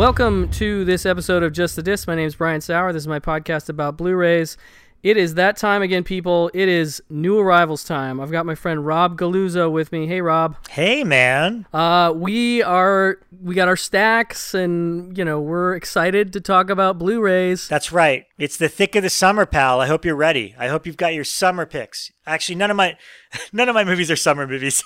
Welcome to this episode of Just the Disc. My name is Brian Sauer. This is my podcast about Blu-rays. It is that time again, people. It is new arrivals time. I've got my friend Rob Galuzzo with me. Hey, Rob. Hey, man. We got our stacks, and we're excited to talk about Blu-rays. That's right. It's the thick of the summer, pal. I hope you're ready. I hope you've got your summer picks. Actually, none of my movies are summer movies.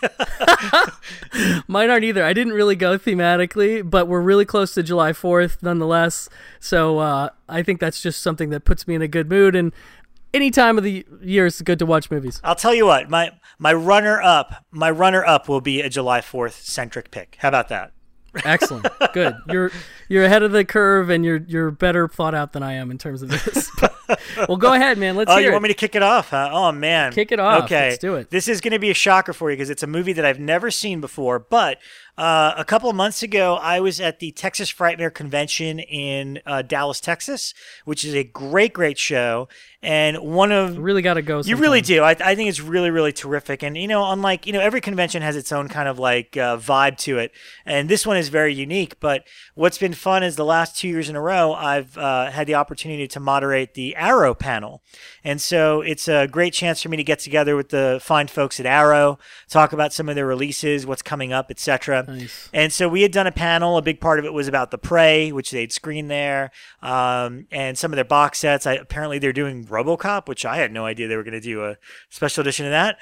Mine aren't either. I didn't really go thematically, but we're really close to July 4th nonetheless. So I think that's just something that puts me in a good mood. And any time of the year is good to watch movies. I'll tell you what, my runner up will be a July 4th centric pick. How about that? Excellent. Good. You're ahead of the curve, and you're better thought out than I am in terms of this. Well, go ahead, man. Let's hear it. Oh, you want me to kick it off, huh? Oh, man. Kick it off. Okay. Let's do it. This is going to be a shocker for you because it's a movie that I've never seen before, but a couple of months ago, I was at the Texas Frightmare Convention in Dallas, Texas, which is a great, great show. And really got to go. You really do. I think it's really, really terrific. And, unlike, every convention has its own kind of vibe to it. And this one is very unique. But what's been fun is the last 2 years in a row, I've had the opportunity to moderate the Arrow panel. And so it's a great chance for me to get together with the fine folks at Arrow, talk about some of their releases, what's coming up, etc. Nice. And so we had done a panel. A big part of it was about The Prey, which they'd screened there, and some of their box sets. Apparently they're doing RoboCop, which I had no idea they were going to do a special edition of that.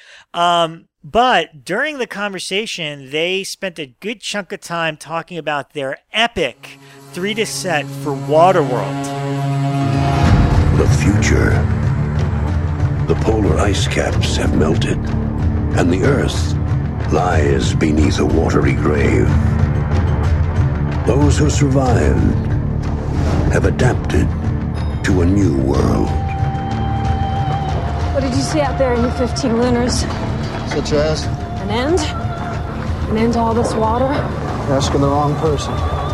But during the conversation, they spent a good chunk of time talking about their epic 3-disc set for Waterworld. The future. The polar ice caps have melted, and the Earth lies beneath a watery grave. Those who survived have adapted to a new world. What did you see out there in your 15 lunars? Such as? An end? An end to all this water? You're asking the wrong person.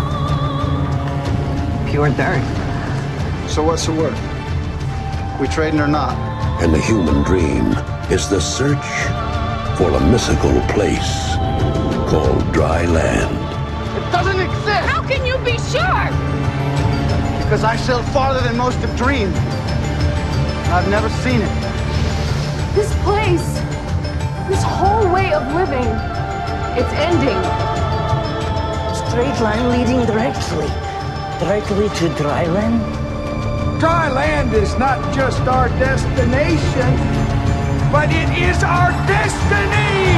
Pure dirt. So what's the word? We trading or not? And the human dream is the search for a mythical place called dry land. It doesn't exist! How can you be sure? Because I sailed farther than most have dreamed. I've never seen it. This place, this whole way of living, it's ending. Straight line leading directly to dry land. Dry land is not just our destination, but it is our destiny!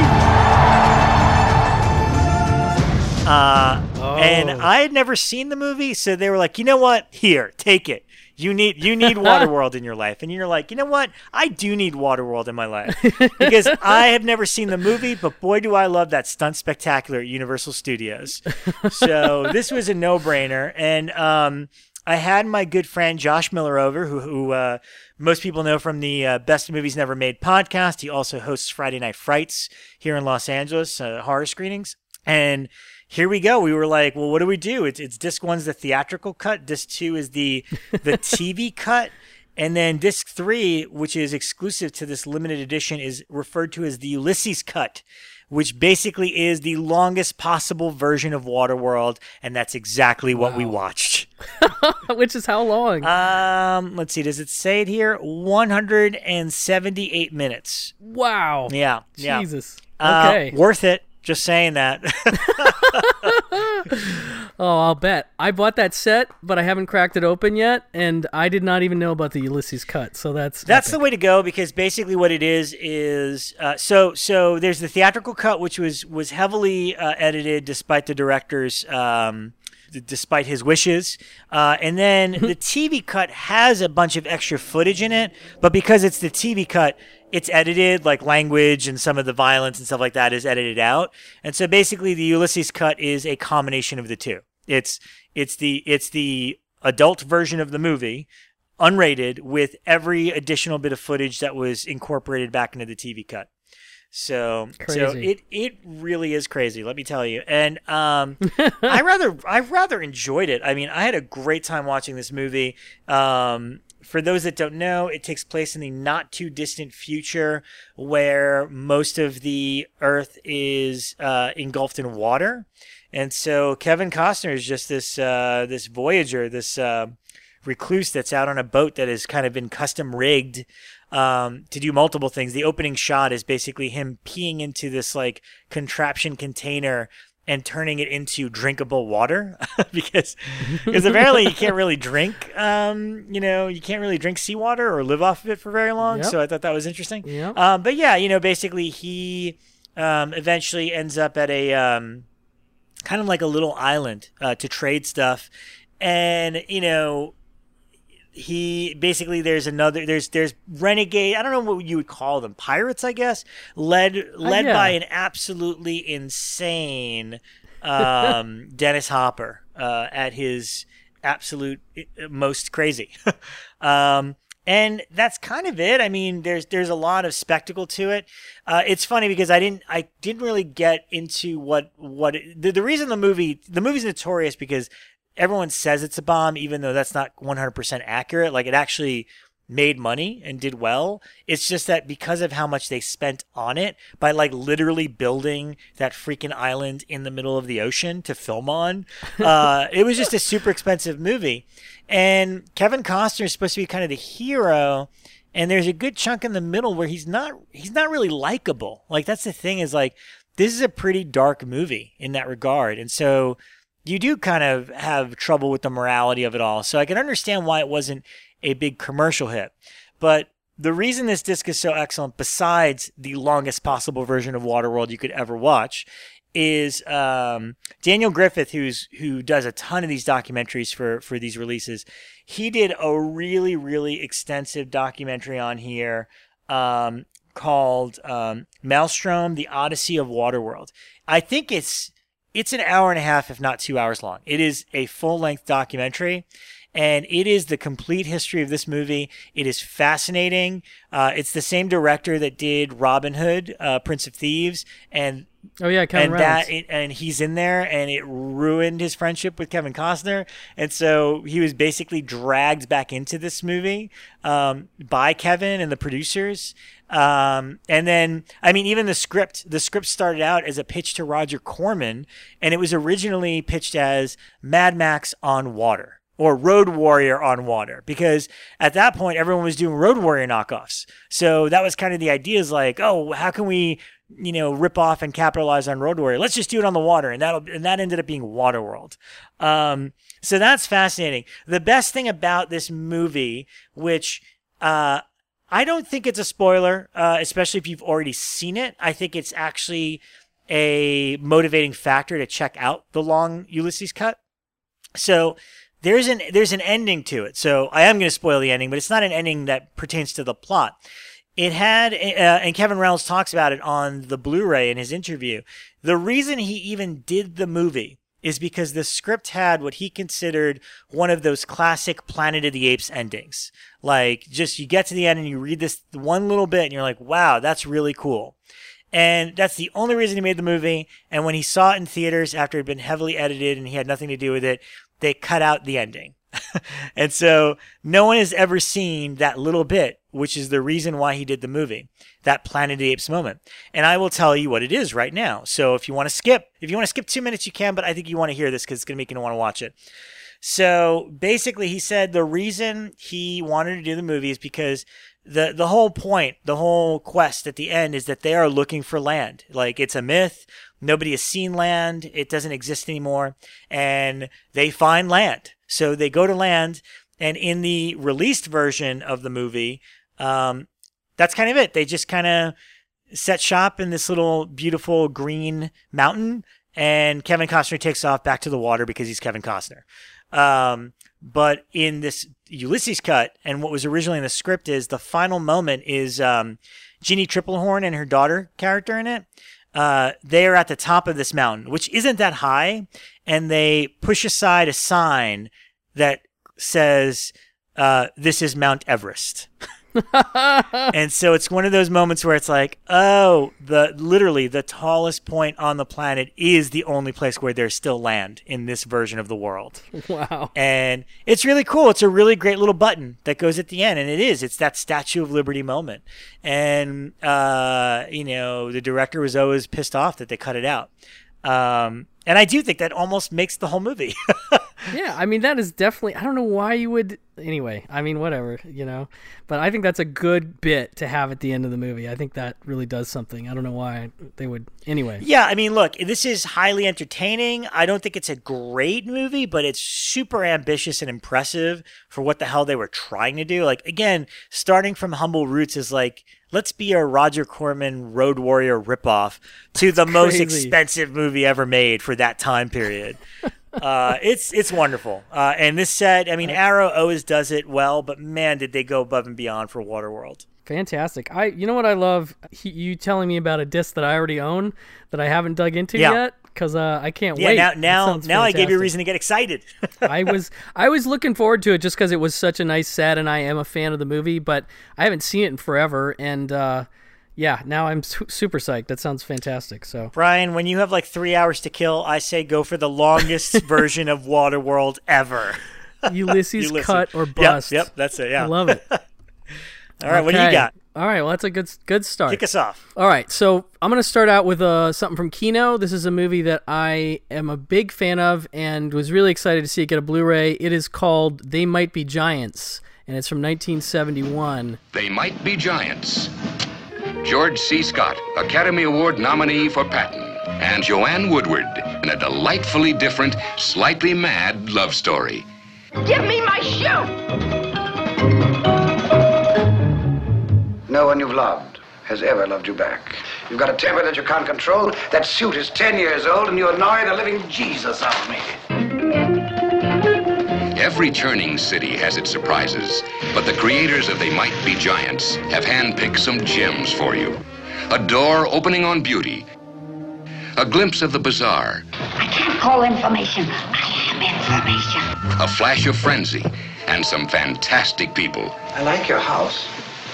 And I had never seen the movie, so they were like, you know what? Here, take it. You need Waterworld in your life. And you're like, you know what? I do need Waterworld in my life. Because I have never seen the movie, but boy, do I love that stunt spectacular at Universal Studios. So this was a no-brainer. And I had my good friend Josh Miller over, who most people know from the Best Movies Never Made podcast. He also hosts Friday Night Frights here in Los Angeles, horror screenings. And here we go. We were like, well, what do we do? It's disc 1's the theatrical cut. Disc 2 is the TV cut. And then disc 3, which is exclusive to this limited edition, is referred to as the Ulysses cut, which basically is the longest possible version of Waterworld. And that's exactly what we watched. Which is how long? Let's see. Does it say it here? 178 minutes. Wow. Yeah. Jesus. Okay. Worth it. Just saying that. Oh, I'll bet. I bought that set, but I haven't cracked it open yet, and I did not even know about the Ulysses cut. So that's the way to go, because basically what it is so there's the theatrical cut, which was heavily edited despite the director's despite his wishes, and then the TV cut has a bunch of extra footage in it, but because it's the TV cut, it's edited, like language and some of the violence and stuff like that is edited out. And so basically the Ulysses cut is a combination of the two. It's the adult version of the movie, unrated, with every additional bit of footage that was incorporated back into the TV cut. So it really is crazy, let me tell you. And I rather enjoyed it. I mean, I had a great time watching this movie. For those that don't know, it takes place in the not too distant future where most of the Earth is engulfed in water. And so Kevin Costner is just this voyager, this recluse that's out on a boat that has kind of been custom rigged to do multiple things. The opening shot is basically him peeing into this like contraption container and turning it into drinkable water because apparently you can't really drink, you can't really drink seawater or live off of it for very long. Yep. So I thought that was interesting. Yep. But yeah, basically he eventually ends up at a kind of like a little island to trade stuff. And, he basically there's renegade, I don't know what you would call them, pirates, I guess, led Yeah. by an absolutely insane Dennis Hopper at his absolute most crazy. And that's kind of it. I mean, there's a lot of spectacle to it. It's funny because I didn't really get into the reason the movie's notorious because everyone says it's a bomb, even though that's not 100% accurate. Like, it actually made money and did well. It's just that because of how much they spent on it, by like literally building that freaking island in the middle of the ocean to film on, it was just a super expensive movie. And Kevin Costner is supposed to be kind of the hero, and there's a good chunk in the middle where he's not really likable. Like, that's the thing, is like, this is a pretty dark movie in that regard. And so you do kind of have trouble with the morality of it all. So I can understand why it wasn't a big commercial hit. But the reason this disc is so excellent, besides the longest possible version of Waterworld you could ever watch, is Daniel Griffith, who does a ton of these documentaries for these releases. He did a really, really extensive documentary on here called Maelstrom: The Odyssey of Waterworld. I think it's an hour and a half, if not 2 hours long. It is a full-length documentary, and it is the complete history of this movie. It is fascinating. It's the same director that did Robin Hood, Prince of Thieves, and Kevin Reynolds. and he's in there, and it ruined his friendship with Kevin Costner. And so he was basically dragged back into this movie by Kevin and the producers. And then, I mean, even the script started out as a pitch to Roger Corman, and it was originally pitched as Mad Max on water, or Road Warrior on water, because at that point everyone was doing Road Warrior knockoffs. So that was kind of the idea, is like, oh, how can we, rip off and capitalize on Road Warrior? Let's just do it on the water. And that ended up being Waterworld. So that's fascinating. The best thing about this movie, which, I don't think it's a spoiler, especially if you've already seen it. I think it's actually a motivating factor to check out the long Ulysses cut. So there's an ending to it. So I am going to spoil the ending, but it's not an ending that pertains to the plot. It had, and Kevin Reynolds talks about it on the Blu-ray in his interview. The reason he even did the movie is because the script had what he considered one of those classic Planet of the Apes endings. Like, just you get to the end and you read this one little bit and you're like, wow, that's really cool. And that's the only reason he made the movie. And when he saw it in theaters after it had been heavily edited and he had nothing to do with it, they cut out the ending. And so no one has ever seen that little bit, which is the reason why he did the movie, that Planet of the Apes moment. And I will tell you what it is right now. So if you want to skip 2 minutes, you can, but I think you want to hear this because it's going to make you want to watch it. So basically, he said the reason he wanted to do the movie is because the whole point, the whole quest at the end is that they are looking for land. Like, it's a myth. Nobody has seen land. It doesn't exist anymore. And they find land. So they go to land. And in the released version of the movie, that's kind of it. They just kind of set shop in this little beautiful green mountain. And Kevin Costner takes off back to the water because he's Kevin Costner. But in this Ulysses cut, and what was originally in the script, is the final moment is Jeannie Triplehorn and her daughter character in it. They are at the top of this mountain, which isn't that high, and they push aside a sign that says, "This is Mount Everest." And so it's one of those moments where it's like, oh, literally the tallest point on the planet is the only place where there's still land in this version of the world. Wow. And it's really cool. It's a really great little button that goes at the end. And it's that Statue of Liberty moment. And, the director was always pissed off that they cut it out. And I do think that almost makes the whole movie. Yeah, I mean, that is definitely, I don't know why you would, anyway, I mean, whatever, but I think that's a good bit to have at the end of the movie. I think that really does something. I don't know why they would, anyway. Yeah, I mean, look, this is highly entertaining. I don't think it's a great movie, but it's super ambitious and impressive for what the hell they were trying to do. Like, again, starting from humble roots is like, let's be a Roger Corman Road Warrior ripoff to the most expensive movie ever made for that time period. It's wonderful. And this set, I mean, Arrow always does it well, but man, did they go above and beyond for Waterworld. Fantastic. You know what I love? You telling me about a disc that I already own that I haven't dug into yet, because I can't wait. Now I gave you a reason to get excited. I was looking forward to it just because it was such a nice set, and I am a fan of the movie, but I haven't seen it in forever, and now I'm super psyched. That sounds fantastic. So, Brian, when you have like 3 hours to kill, I say go for the longest version of Waterworld ever. Ulysses cut or bust. Yep, that's it. Yeah, I love it. All right, what do you got? All right, well, that's a good start. Kick us off. All right, so I'm going to start out with something from Kino. This is a movie that I am a big fan of and was really excited to see it get a Blu-ray. It is called They Might Be Giants, and it's from 1971. They Might Be Giants. George C. Scott, Academy Award nominee for Patton, and Joanne Woodward in a delightfully different, slightly mad love story. Give me my shoe! No one you've loved has ever loved you back. You've got a temper that you can't control. That suit is 10 years old, and you annoy the living Jesus out of me. Every churning city has its surprises, but the creators of They Might Be Giants have handpicked some gems for you. A door opening on beauty. A glimpse of the bizarre. I can't call information. I am information. A flash of frenzy. And some fantastic people. I like your house.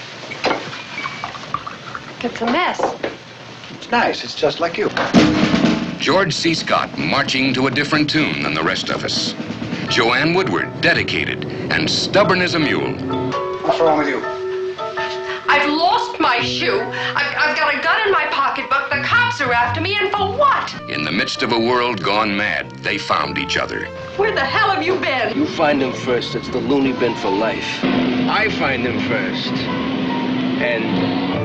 It's a mess. It's nice. It's just like you. George C. Scott marching to a different tune than the rest of us. Joanne Woodward, dedicated and stubborn as a mule. What's wrong with you? I've lost my shoe. I've got a gun in my pocketbook. The cops are after me, and for what? In the midst of a world gone mad, they found each other. Where the hell have you been? You find them first. It's the loony bin for life. I find them first. And...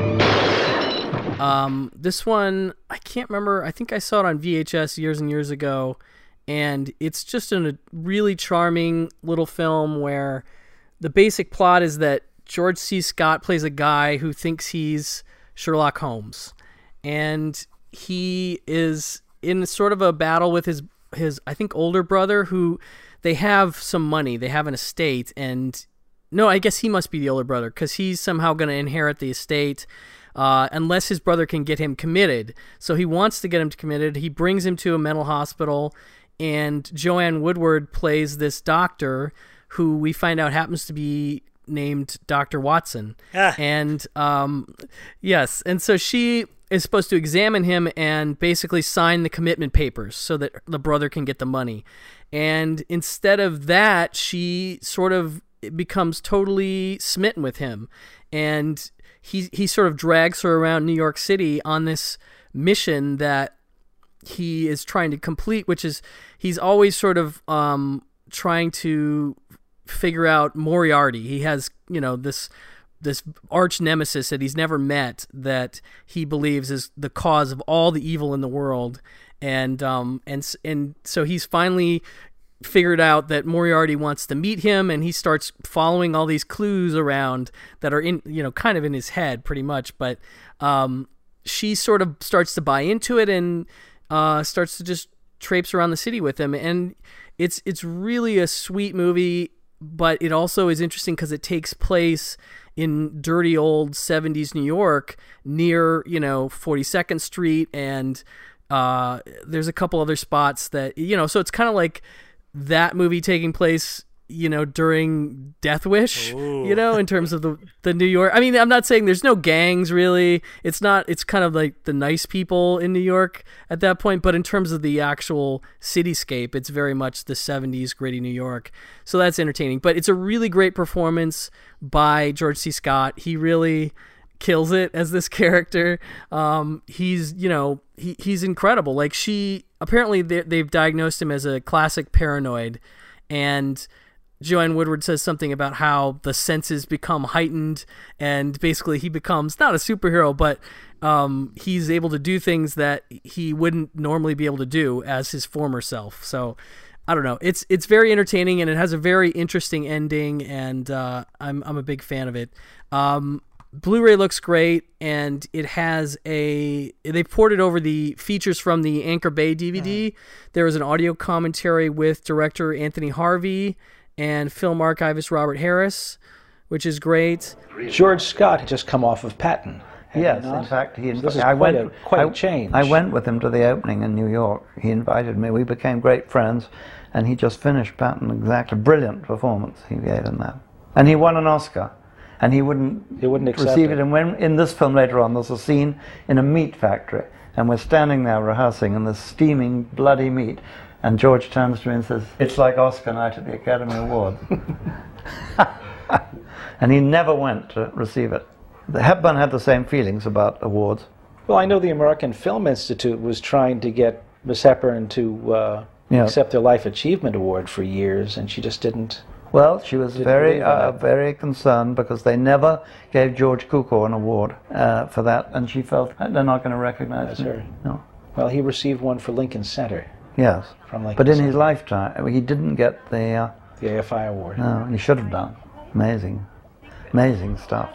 This one, I can't remember. I think I saw it on VHS years and years ago, and it's just a really charming little film where the basic plot is that George C. Scott plays a guy who thinks he's Sherlock Holmes, and he is in sort of a battle with his I think older brother, who they have some money, they have an estate, and no, I guess he must be the older brother because he's somehow going to inherit the estate. Unless his brother can get him committed. So he wants to get him committed. He brings him to a mental hospital, and Joanne Woodward plays this doctor who we find out happens to be named Dr. Watson. And yes, and so she is supposed to examine him and basically sign the commitment papers so that the brother can get the money. And instead of that, she sort of becomes totally smitten with him. And he sort of drags her around New York City on this mission that he is trying to complete, which is he's always sort of trying to figure out Moriarty. He has, this arch nemesis that he's never met that he believes is the cause of all the evil in the world. And so he's finally figured out that Moriarty wants to meet him, and he starts following all these clues around that are in, kind of in his head pretty much. But she sort of starts to buy into it and starts to just traipse around the city with him. And it's really a sweet movie, but it also is interesting because it takes place in dirty old 70s New York near, 42nd Street. And there's a couple other spots that, so it's kind of like that movie taking place, during Death Wish, in terms of the New York. I mean, I'm not saying there's no gangs really. It's kind of like the nice people in New York at that point, but in terms of the actual cityscape, it's very much the 70s gritty New York. So that's entertaining, but it's a really great performance by George C. Scott. He really kills it as this character. He's, you know, he's incredible. Like apparently they've diagnosed him as a classic paranoid, and Joanne Woodward says something about how the senses become heightened, and basically he becomes not a superhero, but he's able to do things that he wouldn't normally be able to do as his former self. So I don't know. It's very entertaining, and it has a very interesting ending, and I'm a big fan of it. Blu-ray looks great, and it has they ported over the features from the Anchor Bay DVD. There was an audio commentary with director Anthony Harvey and film archivist Robert Harris, which is great. George Scott had just come off of Patton. Yes, in fact, this is quite a change. I went with him to the opening in New York. He invited me. We became great friends, and he just finished Patton. Exactly, brilliant performance he gave in that, and he won an Oscar. And he wouldn't receive it. And when in this film later on, there's a scene in a meat factory, and we're standing there rehearsing, and there's steaming, bloody meat. And George turns to me and says, "It's like Oscar night at the Academy Awards." And he never went to receive it. Hepburn had the same feelings about awards. Well, I know the American Film Institute was trying to get Miss Hepburn to accept their Life Achievement Award for years, and she just didn't. Well, she was very concerned because they never gave George Cukor an award for that, and she felt they're not going to recognize her. No. Well, he received one for Lincoln Center. Yes, from Lincoln but in Center. his lifetime, he didn't get the AFI award. No, he should have done. Amazing stuff.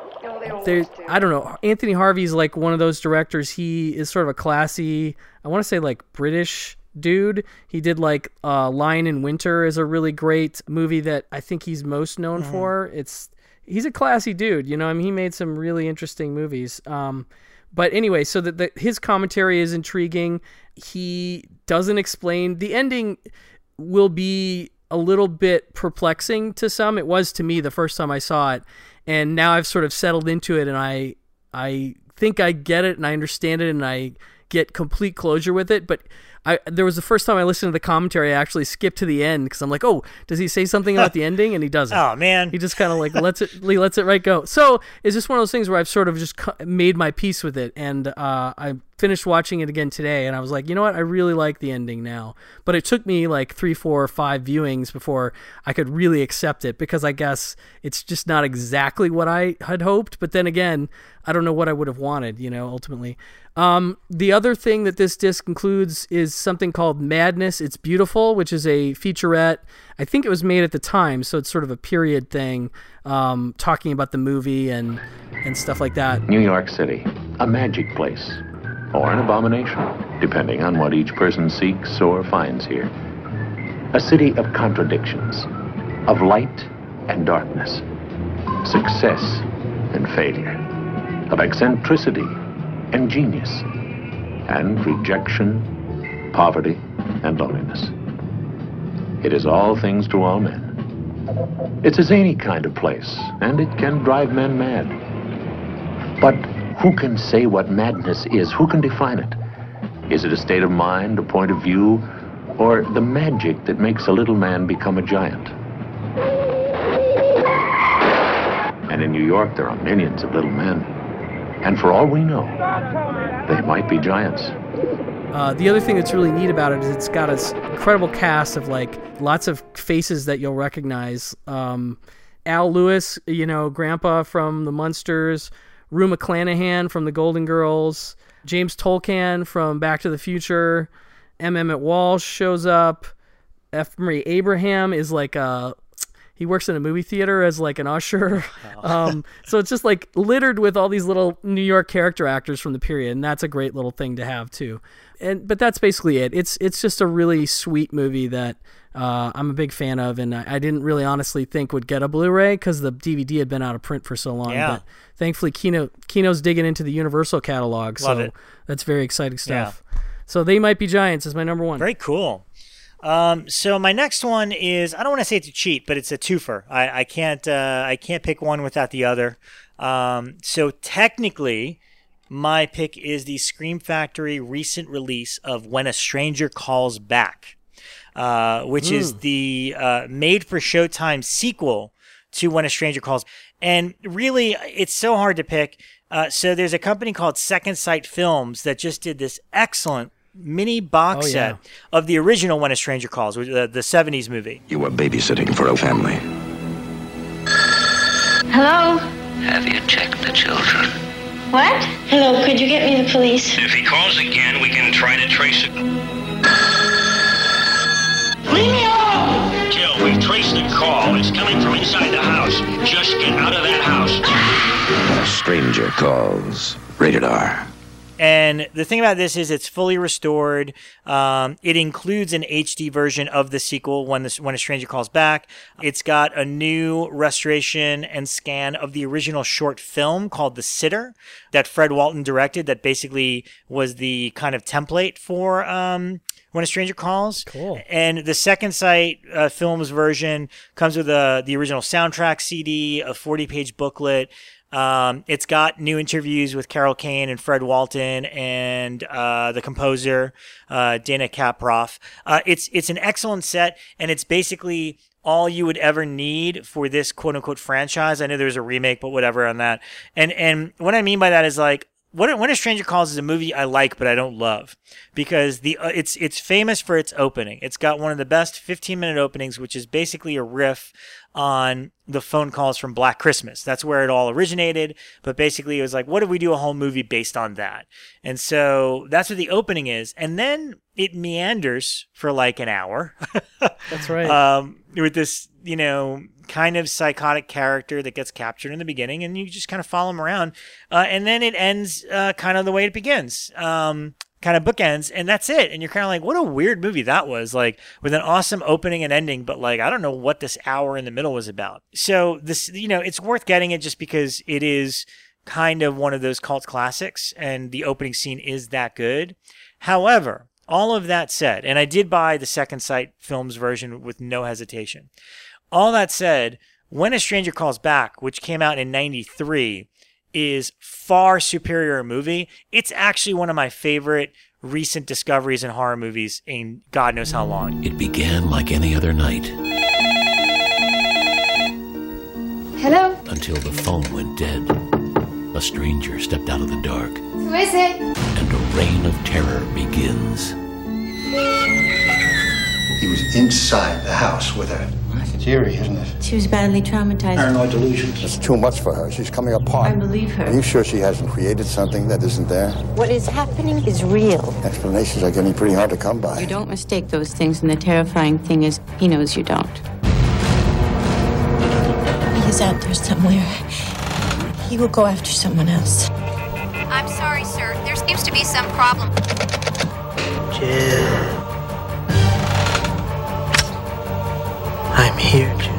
I don't know. Anthony Harvey's like one of those directors. He is sort of a classy, I want to say like British dude. He did like Lion in Winter is a really great movie that I think he's most known for. He's a classy dude, you know. I mean, he made some really interesting movies. But anyway, so his commentary is intriguing. He doesn't explain. The ending will be a little bit perplexing to some. It was to me the first time I saw it, and now I've sort of settled into it, and I think I get it and I understand it and I get complete closure with it. But there was the first time I listened to the commentary, I actually skipped to the end because I'm like, oh, does he say something about the ending? And he doesn't. Oh man, he just kind of like lets it right go. So it's just one of those things where I've sort of just made my peace with it, and I finished watching it again today, and I was like, you know what, I really like the ending now. But it took me like 3, 4, or 5 viewings before I could really accept it, because I guess it's just not exactly what I had hoped. But then again, I don't know what I would have wanted, you know, ultimately. The other thing that this disc includes is something called Madness, It's Beautiful, which is a featurette. I think it was made at the time, so it's sort of a period thing, talking about the movie and stuff like that. New York City, a magic place, or an abomination, depending on what each person seeks or finds here. A city of contradictions, of light and darkness, success and failure, of eccentricity and genius, and rejection, poverty, and loneliness. It is all things to all men. It's a zany kind of place, and it can drive men mad. But who can say what madness is? Who can define it? Is it a state of mind, a point of view, or the magic that makes a little man become a giant? And in New York, there are millions of little men. And for all we know, they might be giants. The other thing that's really neat about it is it's got this incredible cast of like lots of faces that you'll recognize. Al Lewis, you know, Grandpa from the Munsters, Rue McClanahan from the Golden Girls, James Tolkan from Back to the Future, M. Emmett Walsh shows up. F. Murray Abraham is like he works in a movie theater as like an usher. So it's just like littered with all these little New York character actors from the period, and that's a great little thing to have too. But that's basically it. It's just a really sweet movie that I'm a big fan of, and I didn't really honestly think would get a Blu-ray because the DVD had been out of print for so long. Yeah. But thankfully, Kino's digging into the Universal catalog, Love so it. that's very exciting stuff. Yeah. So They Might Be Giants is my number one. Very cool. So my next one is, I don't want to say it's a cheat, but it's a twofer. I can't pick one without the other. So technically, my pick is the Scream Factory recent release of When a Stranger Calls Back, which is the made-for-Showtime sequel to When a Stranger Calls. And really, it's so hard to pick. So there's a company called Second Sight Films that just did this excellent mini box set of the original When a Stranger Calls, the 70s movie. You were babysitting for a family. Hello? Have you checked the children? What? Hello, could you get me the police? If he calls again, we can try to trace it. Leave me alone! Jill, we've traced the call. It's coming from inside the house. Just get out of that house. A Stranger Calls. Rated R. And the thing about this is it's fully restored. It includes an HD version of the sequel, When a Stranger Calls Back. It's got a new restoration and scan of the original short film called The Sitter that Fred Walton directed that basically was the kind of template for When a Stranger Calls. Cool. And the Second Sight Films version comes with the original soundtrack CD, a 40-page booklet. It's got new interviews with Carol Kane and Fred Walton and the composer Dana Kaproff. It's an excellent set, and it's basically all you would ever need for this quote-unquote franchise. I know there's a remake, but whatever on that. And what I mean by that is like, When a Stranger Calls is a movie I like, but I don't love because it's famous for its opening. It's got one of the best 15-minute openings, which is basically a riff on the phone calls from Black Christmas. That's where it all originated. But basically, it was like, what if we do a whole movie based on that? And so that's what the opening is. And then it meanders for like an hour. That's right. With this, kind of psychotic character that gets captured in the beginning, and you just kind of follow him around. And then it ends kind of the way it begins. Kind of bookends, and that's it. And you're kind of like, what a weird movie that was, like with an awesome opening and ending, but like, I don't know what this hour in the middle was about. So this, it's worth getting it just because it is kind of one of those cult classics and the opening scene is that good. However, all of that said, and I did buy the Second Sight Films version with no hesitation. All that said, When a Stranger Calls Back, which came out in 93, is far superior a movie. It's actually one of my favorite recent discoveries in horror movies in God knows how long. It began like any other night. Hello? Until the phone went dead. A stranger stepped out of the dark. Who is it? And a reign of terror begins. He was inside the house with her. It's eerie, isn't it? She was badly traumatized. Paranoid delusions. It's too much for her. She's coming apart. I believe her. Are you sure she hasn't created something that isn't there? What is happening is real. Explanations are getting pretty hard to come by. You don't mistake those things, and the terrifying thing is, he knows you don't. He is out there somewhere. He will go after someone else. I'm sorry, sir. There seems to be some problem. Jill. I'm here, Jill.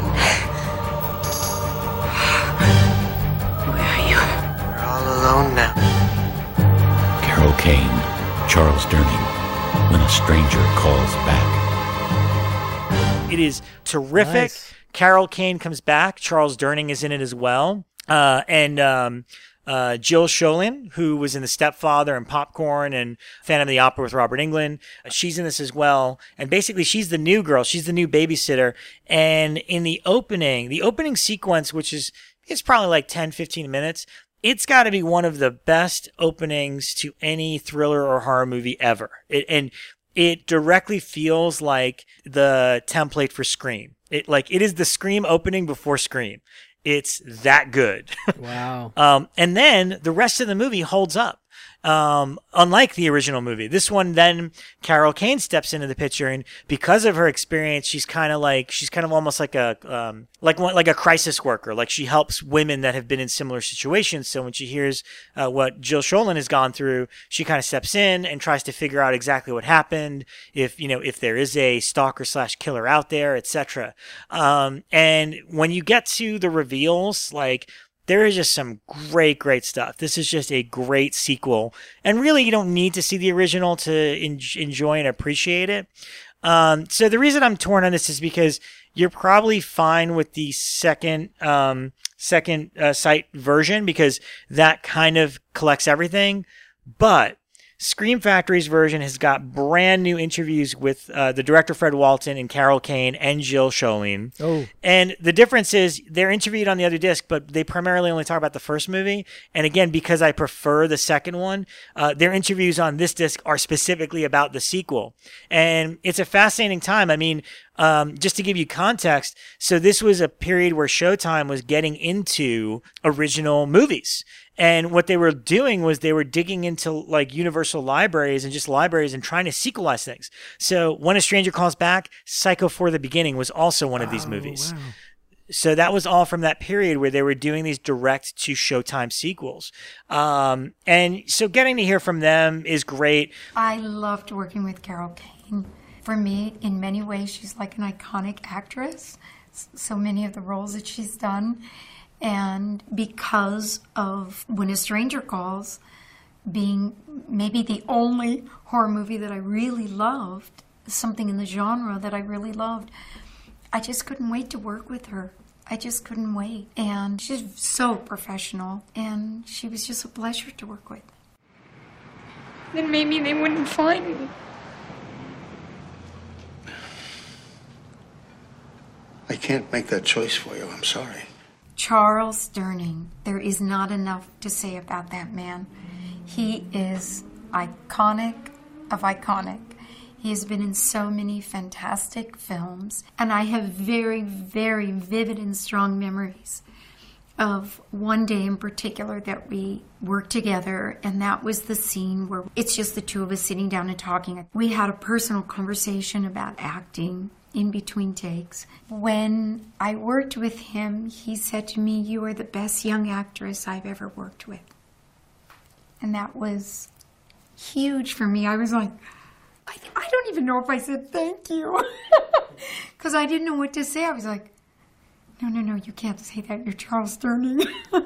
Where are you? We're all alone now. Carol Kane, Charles Durning, When a Stranger Calls Back. It is terrific. Nice. Carol Kane comes back. Charles Durning is in it as well. Jill Sholin, who was in The Stepfather and Popcorn and Phantom of the Opera with Robert Englund. She's in this as well. And basically, she's the new girl. She's the new babysitter. And in the opening sequence, which is probably like 10, 15 minutes, it's got to be one of the best openings to any thriller or horror movie ever. It directly feels like the template for Scream. It is the Scream opening before Scream. It's that good. Wow. And then the rest of the movie holds up. Unlike the original movie, this one, then Carol Kane steps into the picture, and because of her experience, she's kind of almost like a crisis worker. Like, she helps women that have been in similar situations. So when she hears what Jill Sholin has gone through, she kind of steps in and tries to figure out exactly what happened, if there is a stalker / killer out there, etc. And when you get to the reveals, like, there is just some great stuff. This is just a great sequel. And really, you don't need to see the original to enjoy and appreciate it. So the reason I'm torn on this is because you're probably fine with the second sight version because that kind of collects everything. But Scream Factory's version has got brand new interviews with the director Fred Walton and Carol Kane and Jill Schoen. Oh. And the difference is they're interviewed on the other disc, but they primarily only talk about the first movie. And again, because I prefer the second one, their interviews on this disc are specifically about the sequel. And it's a fascinating time. I mean, just to give you context, so this was a period where Showtime was getting into original movies. And what they were doing was they were digging into like Universal libraries and just libraries and trying to sequelize things. So When a Stranger Calls Back, Psycho for the Beginning was also one of these movies. Wow. So that was all from that period where they were doing these direct to Showtime sequels. And so getting to hear from them is great. I loved working with Carol Kane. For me, in many ways, she's like an iconic actress. So many of the roles that she's done. And because of When a Stranger Calls being maybe the only horror movie that I really loved, something in the genre that I really loved, I just couldn't wait to work with her. I just couldn't wait. And she's so professional, and she was just a pleasure to work with. Then maybe they wouldn't find me. I can't make that choice for you. I'm sorry. Charles Durning, there is not enough to say about that man. He is iconic of iconic. He has been in so many fantastic films, and I have very, very vivid and strong memories of one day in particular that we worked together, and that was the scene where it's just the two of us sitting down and talking. We had a personal conversation about acting in between takes. When I worked with him, he said to me, "You are the best young actress I've ever worked with." And that was huge for me. I was like, I don't even know if I said thank you. Because I didn't know what to say. I was like, no, you can't say that. You're Charles Durning.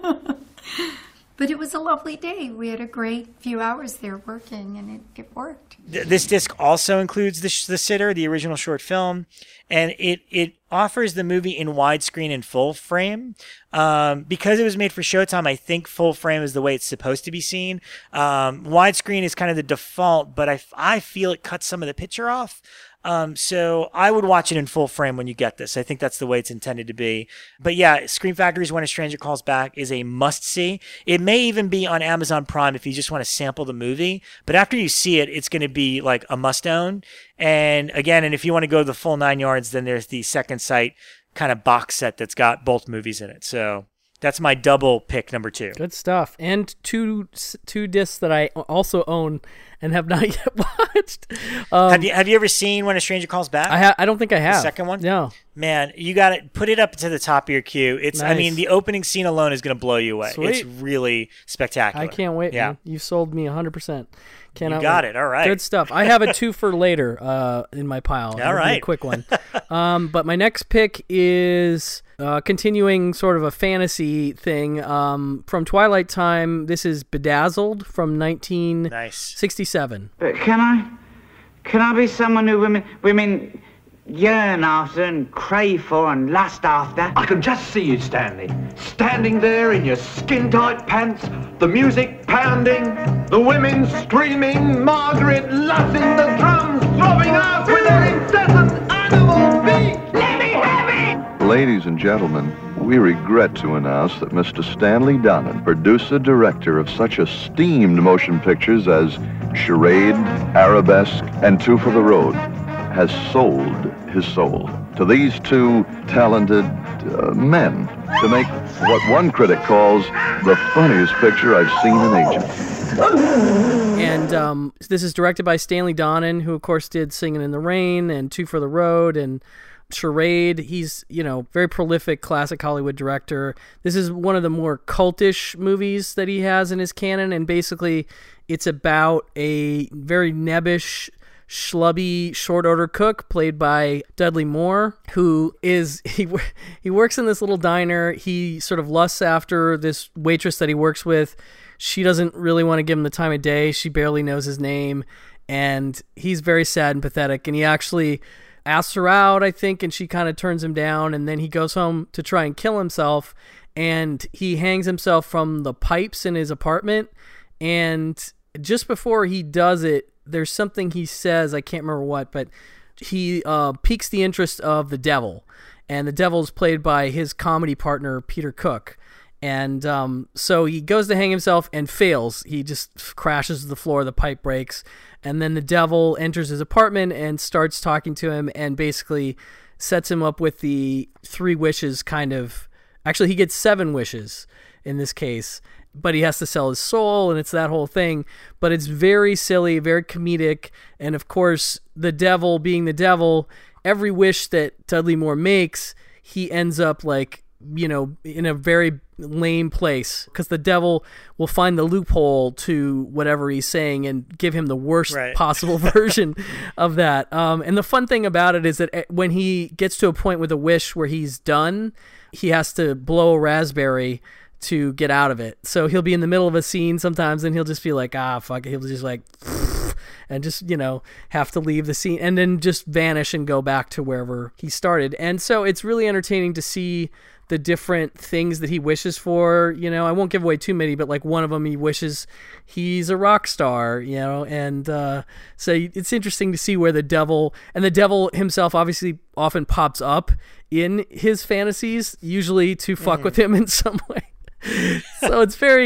But it was a lovely day. We had a great few hours there working, and it worked. This disc also includes The Sitter, the original short film, and it offers the movie in widescreen and full frame. Because it was made for Showtime, I think full frame is the way it's supposed to be seen. Widescreen is kind of the default, but I feel it cuts some of the picture off. So I would watch it in full frame when you get this. I think that's the way it's intended to be. But yeah, Scream Factory's When a Stranger Calls Back is a must-see. It may even be on Amazon Prime if you just want to sample the movie. But after you see it, it's going to be like a must-own. And again, if you want to go the full 9 yards, then there's the Second Sight kind of box set that's got both movies in it. So that's my double pick number 2. Good stuff. And two discs that I also own and have not yet watched. Have you ever seen When a Stranger Calls Back? I don't think I have. The second one? No. Man, you got to put it up to the top of your queue. It's Nice. I mean, the opening scene alone is going to blow you away. Sweet. It's really spectacular. I can't wait. Yeah. Man. You've sold me 100%. Cannot You got wait. it. All right. Good stuff. I have a 2 for later in my pile. All It'll be right. a quick one. But my next pick is continuing sort of a fantasy thing from Twilight Time. This is Bedazzled from 1967. Can I be someone who women yearn after and crave for and lust after? I can just see you, Stanley. Standing there in your skin-tight pants, the music pounding, the women screaming, Margaret luzzing, the drums throbbing out with their incessant animal beat. Let me have it! Ladies and gentlemen, we regret to announce that Mr. Stanley Donen, producer-director of such esteemed motion pictures as Charade, Arabesque, and Two for the Road, has sold his soul to these two talented men to make what one critic calls the funniest picture I've seen in ages. And this is directed by Stanley Donen, who of course did Singing in the Rain and Two for the Road and Charade. He's, very prolific classic Hollywood director. This is one of the more cultish movies that he has in his canon, and basically it's about a very nebbish, schlubby short order cook played by Dudley Moore, who is he works in this little diner. He sort of lusts after this waitress that he works with. She doesn't really want to give him the time of day. She barely knows his name, and he's very sad and pathetic, and he actually asks her out, I think, and she kind of turns him down, and then he goes home to try and kill himself, and he hangs himself from the pipes in his apartment, and just before he does it, there's something he says, I can't remember what, but he piques the interest of the devil. And the devil's played by his comedy partner, Peter Cook. And so he goes to hang himself and fails. He just crashes to the floor, the pipe breaks. And then the devil enters his apartment and starts talking to him and basically sets him up with the 3 wishes kind of. Actually, he gets 7 wishes in this case, but he has to sell his soul, and it's that whole thing. But it's very silly, very comedic. And of course, the devil being the devil, every wish that Dudley Moore makes, he ends up like, you know, in a very lame place, because the devil will find the loophole to whatever he's saying and give him the worst possible version of that. And the fun thing about it is that when he gets to a point with a wish where he's done, he has to blow a raspberry to get out of it. So he'll be in the middle of a scene sometimes and he'll just be like, fuck it. He'll just like, and just, you know, have to leave the scene and then just vanish and go back to wherever he started. And so it's really entertaining to see the different things that he wishes for. You know, I won't give away too many, but like one of them, he wishes he's a rock star, you know, and so it's interesting to see where the devil himself obviously often pops up in his fantasies, usually to fuck with him in some way. So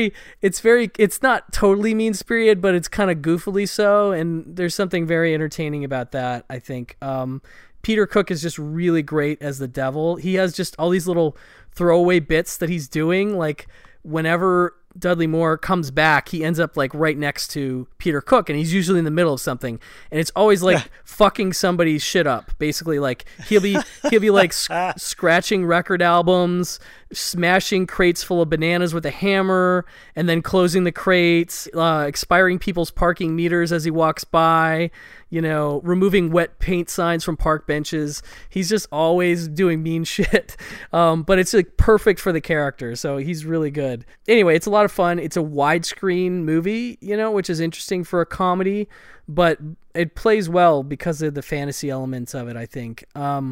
it's not totally mean-spirited, but it's kind of goofily so, and there's something very entertaining about that, I think. Peter Cook is just really great as the devil. He has just all these little throwaway bits that he's doing, like whenever Dudley Moore comes back, he ends up like right next to Peter Cook, and he's usually in the middle of something, and it's always like fucking somebody's shit up. Basically, like he'll be like scratching record albums, smashing crates full of bananas with a hammer, and then closing the crates, expiring people's parking meters as he walks by, you know, removing wet paint signs from park benches. He's just always doing mean shit. But it's like perfect for the character, so he's really good. Anyway, it's a lot of fun. It's a widescreen movie, you know, which is interesting for a comedy, but it plays well because of the fantasy elements of it, I think.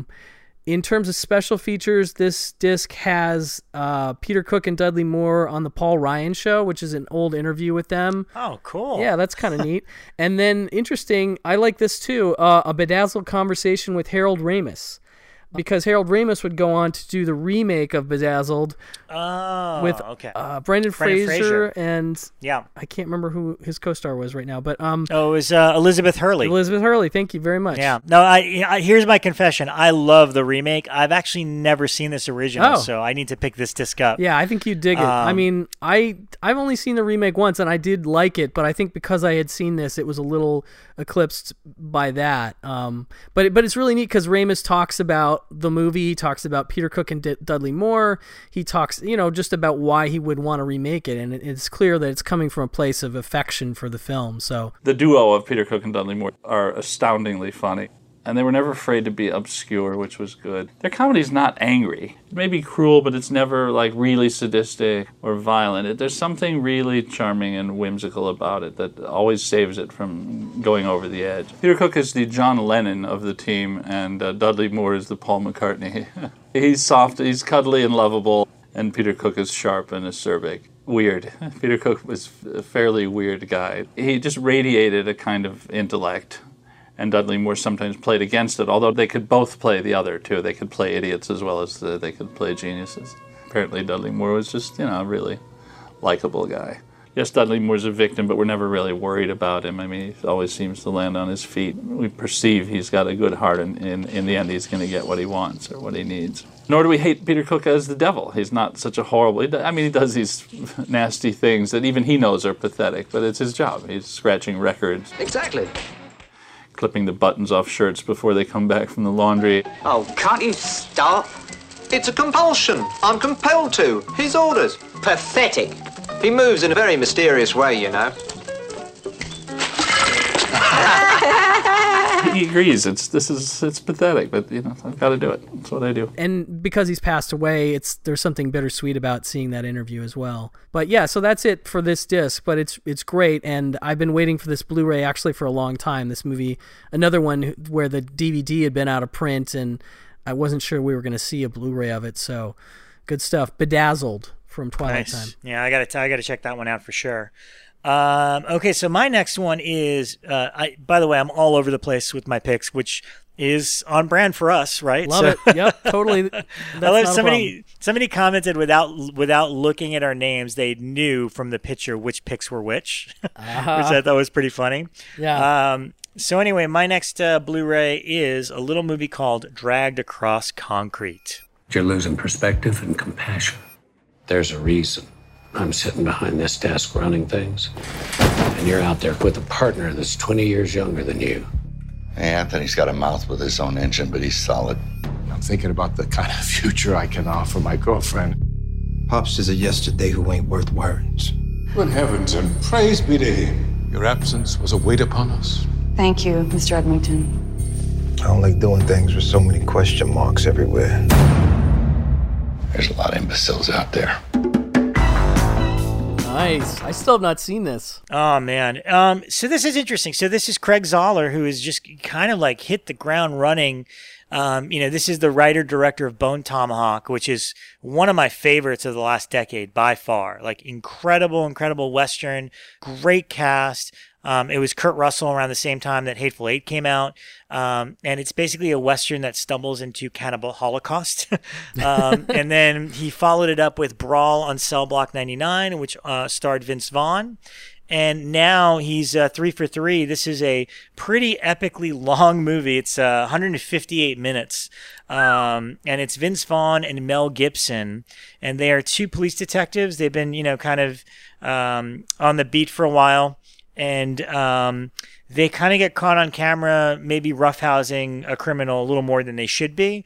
In terms of special features, this disc has Peter Cook and Dudley Moore on the Paul Ryan Show, which is an old interview with them. Oh, cool. Yeah, that's kind of neat. And then, interesting, I like this too, a Bedazzled conversation with Harold Ramis. Because Harold Ramis would go on to do the remake of Bedazzled with Brendan Fraser and I can't remember who his co-star was right now, but it was Elizabeth Hurley. Elizabeth Hurley, thank you very much. Yeah, no, I here's my confession. I love the remake. I've actually never seen this original, so I need to pick this disc up. Yeah, I think you dig it. I mean, I've only seen the remake once, and I did like it, but I think because I had seen this, it was a little eclipsed by that. But it's really neat because Ramis talks about the movie, he talks about Peter Cook and Dudley Moore, he talks, you know, just about why he would want to remake it, and it's clear that it's coming from a place of affection for the film. So the duo of Peter Cook and Dudley Moore are astoundingly funny, and they were never afraid to be obscure, which was good. Their comedy's not angry. It may be cruel, but it's never like really sadistic or violent. There's something really charming and whimsical about it that always saves it from going over the edge. Peter Cook is the John Lennon of the team, and Dudley Moore is the Paul McCartney. He's soft, he's cuddly and lovable, and Peter Cook is sharp and acerbic. Weird. Peter Cook was a fairly weird guy. He just radiated a kind of intellect, and Dudley Moore sometimes played against it, although they could both play the other, too. They could play idiots as well as they could play geniuses. Apparently Dudley Moore was just, you know, a really likable guy. Yes, Dudley Moore's a victim, but we're never really worried about him. I mean, he always seems to land on his feet. We perceive he's got a good heart, and in the end he's going to get what he wants or what he needs. Nor do we hate Peter Cook as the devil. He's not such a horrible... I mean, he does these nasty things that even he knows are pathetic, but it's his job. He's scratching records. Exactly. Clipping the buttons off shirts before they come back from the laundry. Oh, can't you stop? It's a compulsion. I'm compelled to. His orders. Pathetic. He moves in a very mysterious way, you know. He agrees. It's pathetic, but you know, I've got to do it. That's what I do. And because he's passed away, there's something bittersweet about seeing that interview as well. But yeah, so that's it for this disc. But it's great, and I've been waiting for this Blu-ray actually for a long time. This movie, another one where the DVD had been out of print, and I wasn't sure we were going to see a Blu-ray of it. So good stuff. Bedazzled from Twilight Time. Yeah, I gotta check that one out for sure. Okay, so my next one is, by the way, I'm all over the place with my picks, which is on brand for us, right? Love it. Yep, totally. That's I love not a problem. somebody commented without looking at our names, they knew from the picture which picks were which, which I thought was pretty funny. Yeah. So anyway, my next Blu-ray is a little movie called Dragged Across Concrete. You're losing perspective and compassion. There's a reason I'm sitting behind this desk running things, and you're out there with a partner that's 20 years younger than you. Hey, Anthony's got a mouth with his own engine, but he's solid. I'm thinking about the kind of future I can offer my girlfriend. Pops is a yesterday who ain't worth words. Good heavens and praise be to him. Your absence was a weight upon us. Thank you, Mr. Edmonton. I don't like doing things with so many question marks everywhere. There's a lot of imbeciles out there. Nice. I still have not seen this. Oh, man. So this is interesting. So this is Craig Zoller, who is just kind of like hit the ground running. This is the writer-director of Bone Tomahawk, which is one of my favorites of the last decade by far. Like incredible Western, great cast. It was Kurt Russell around the same time that Hateful Eight came out. And it's basically a Western that stumbles into cannibal holocaust. And then he followed it up with Brawl on Cell Block 99, which starred Vince Vaughn. And now he's 3 for 3. This is a pretty epically long movie. It's 158 minutes. And it's Vince Vaughn and Mel Gibson. And they are two police detectives. They've been, kind of on the beat for a while. And they kind of get caught on camera, maybe roughhousing a criminal a little more than they should be.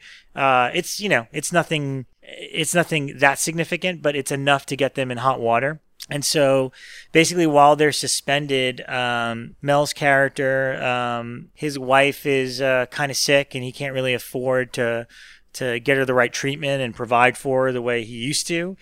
It's nothing that significant, but it's enough to get them in hot water. And so basically while they're suspended, Mel's character, his wife is kind of sick and he can't really afford to get her the right treatment and provide for her the way he used to.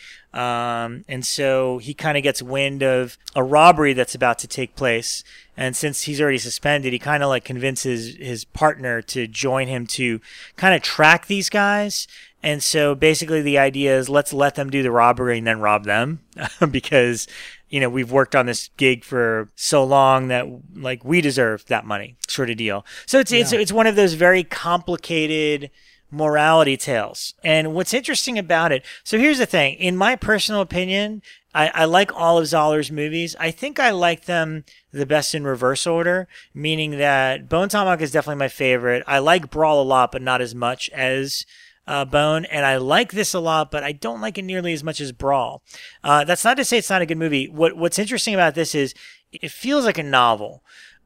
And so he kind of gets wind of a robbery that's about to take place. And since he's already suspended, he kind of like convinces his partner to join him to kind of track these guys. And so basically the idea is let's let them do the robbery and then rob them because, we've worked on this gig for so long that like we deserve that money sort of deal. So it's one of those very complicated morality tales. And what's interesting about it, so here's the thing, in my personal opinion, I like all of Zoller's movies. I think I like them the best in reverse order, meaning that Bone Tomahawk is definitely my favorite. I like Brawl a lot, but not as much as Bone, and I like this a lot, but I don't like it nearly as much as Brawl. That's not to say it's not a good movie. What's interesting about this is it feels like a novel.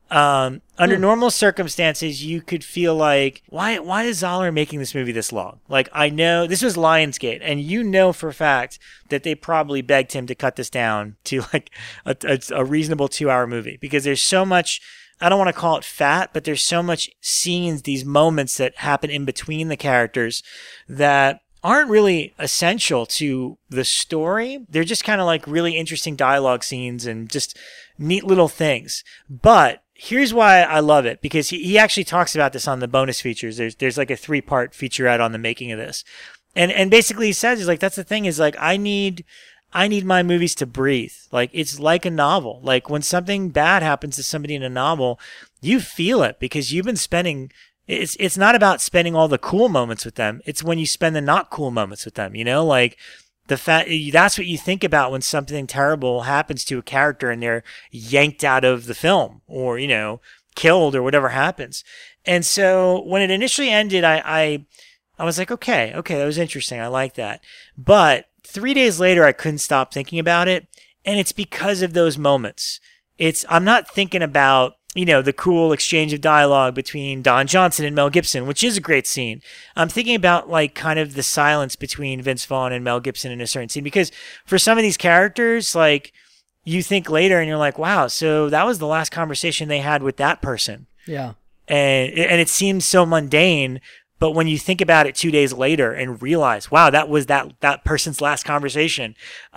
Under normal circumstances, you could feel like, why is Zoller making this movie this long? Like, I know this was Lionsgate, and for a fact that they probably begged him to cut this down to like a reasonable 2-hour movie because there's so much. I don't want to call it fat, but there's so much scenes, these moments that happen in between the characters that aren't really essential to the story. They're just kind of like really interesting dialogue scenes and just neat little things. But here's why I love it, because he actually talks about this on the bonus features. There's like a 3-part featurette on the making of this. And basically he says, he's like, that's the thing is like, I need my movies to breathe. Like, it's like a novel. Like, when something bad happens to somebody in a novel, you feel it because you've been spending, it's not about spending all the cool moments with them. It's when you spend the not cool moments with them, like that's what you think about when something terrible happens to a character and they're yanked out of the film or, killed or whatever happens. And so when it initially ended, I was like, okay, that was interesting. I like that. But 3 days later, I couldn't stop thinking about it. And it's because of those moments. I'm not thinking about, the cool exchange of dialogue between Don Johnson and Mel Gibson, which is a great scene. I'm thinking about like kind of the silence between Vince Vaughn and Mel Gibson in a certain scene, because for some of these characters, like you think later and you're like, wow, so that was the last conversation they had with that person. Yeah. And it seems so mundane. But when you think about it 2 days later and realize, wow, that was that person's last conversation.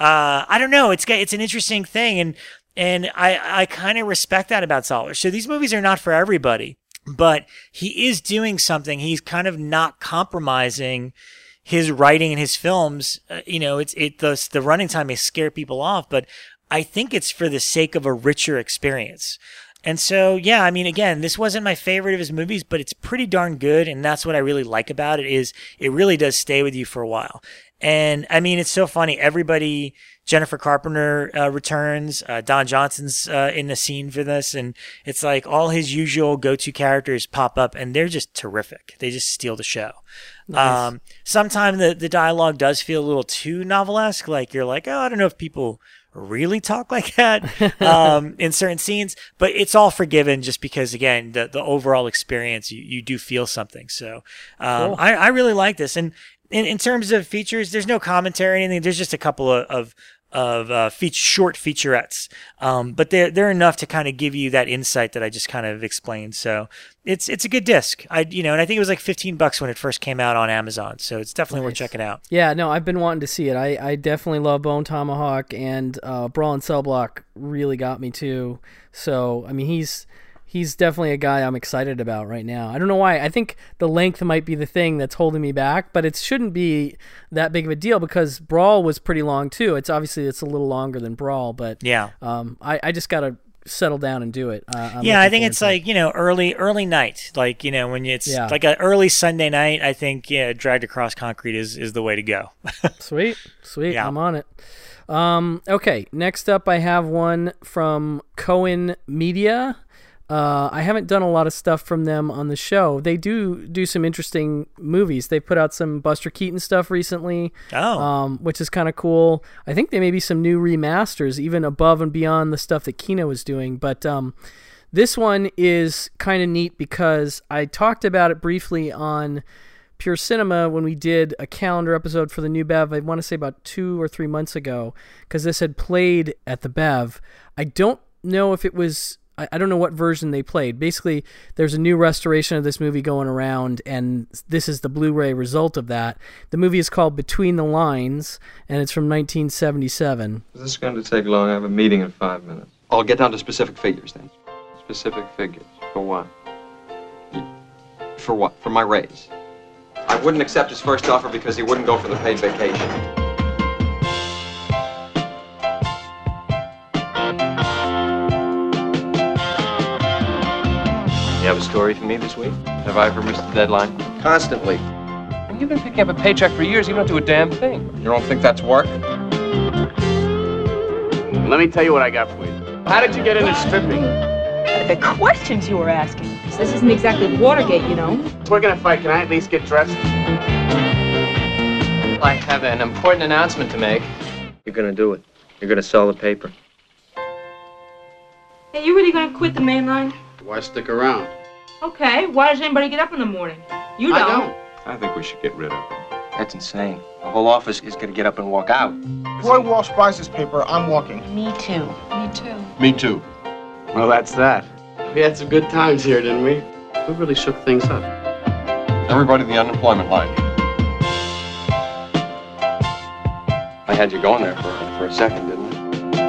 I don't know. It's an interesting thing. And I kind of respect that about Zoller. So these movies are not for everybody, but he is doing something. He's kind of not compromising his writing and his films. The running time may scare people off, but I think it's for the sake of a richer experience. And so, yeah, I mean, again, this wasn't my favorite of his movies, but it's pretty darn good. And that's what I really like about it, is it really does stay with you for a while. And I mean, it's so funny. Everybody, Jennifer Carpenter returns, Don Johnson's in the scene for this. And it's like all his usual go-to characters pop up, and they're just terrific. They just steal the show. Nice. Sometimes the dialogue does feel a little too novelesque. Like you're like, oh, I don't know if people really talk like that in certain scenes, but it's all forgiven just because, again, the overall experience, you do feel something. So cool. I really like this. And in terms of features, there's no commentary or anything. There's just a couple of short featurettes, but they're enough to kind of give you that insight that I just kind of explained. So it's a good disc. And I think it was like $15 when it first came out on Amazon. So it's definitely worth checking out. Yeah, no, I've been wanting to see it. I definitely love Bone Tomahawk, and Brawl in Cell Block really got me too. So I mean, he's definitely a guy I'm excited about right now. I don't know why. I think the length might be the thing that's holding me back, but it shouldn't be that big of a deal because Brawl was pretty long too. It's a little longer than Brawl, but yeah. I just got to settle down and do it. I think it's like, early night. Like, when it's like an early Sunday night, I think, Dragged Across Concrete is the way to go. Sweet. Yeah. I'm on it. Okay. Next up, I have one from Cohen Media. I haven't done a lot of stuff from them on the show. They do some interesting movies. They put out some Buster Keaton stuff recently, which is kind of cool. I think there may be some new remasters, even above and beyond the stuff that Kino was doing. But this one is kind of neat because I talked about it briefly on Pure Cinema when we did a calendar episode for the new Bev. I want to say about 2 or 3 months ago, because this had played at the Bev. I don't know if it was... I don't know what version they played. Basically, there's a new restoration of this movie going around, and this is the Blu-ray result of that. The movie is called Between the Lines, and it's from 1977. Is this going to take long? I have a meeting in 5 minutes. I'll get down to specific figures then. Specific figures? For what? For what? For my raise. I wouldn't accept his first offer because he wouldn't go for the paid vacation. You have a story for me this week? Have I ever missed the deadline? Constantly. Well, you've been picking up a paycheck for years. You don't do a damn thing. You don't think that's work? Let me tell you what I got for you. How did you get into stripping? The questions you were asking. This isn't exactly Watergate, you know. If we're gonna fight, can I at least get dressed? I have an important announcement to make. You're gonna do it. You're gonna sell the paper. Hey, you really gonna quit the main line? Why stick around? Okay, why does anybody get up in the morning? You don't. I don't. I think we should get rid of him. That's insane. The whole office is gonna get up and walk out. Roy Walsh buys this paper, I'm walking. Me too. Me too. Me too. Well, that's that. We had some good times here, didn't we? We really shook things up. Everybody in the unemployment line. I had you going there for a second, didn't I?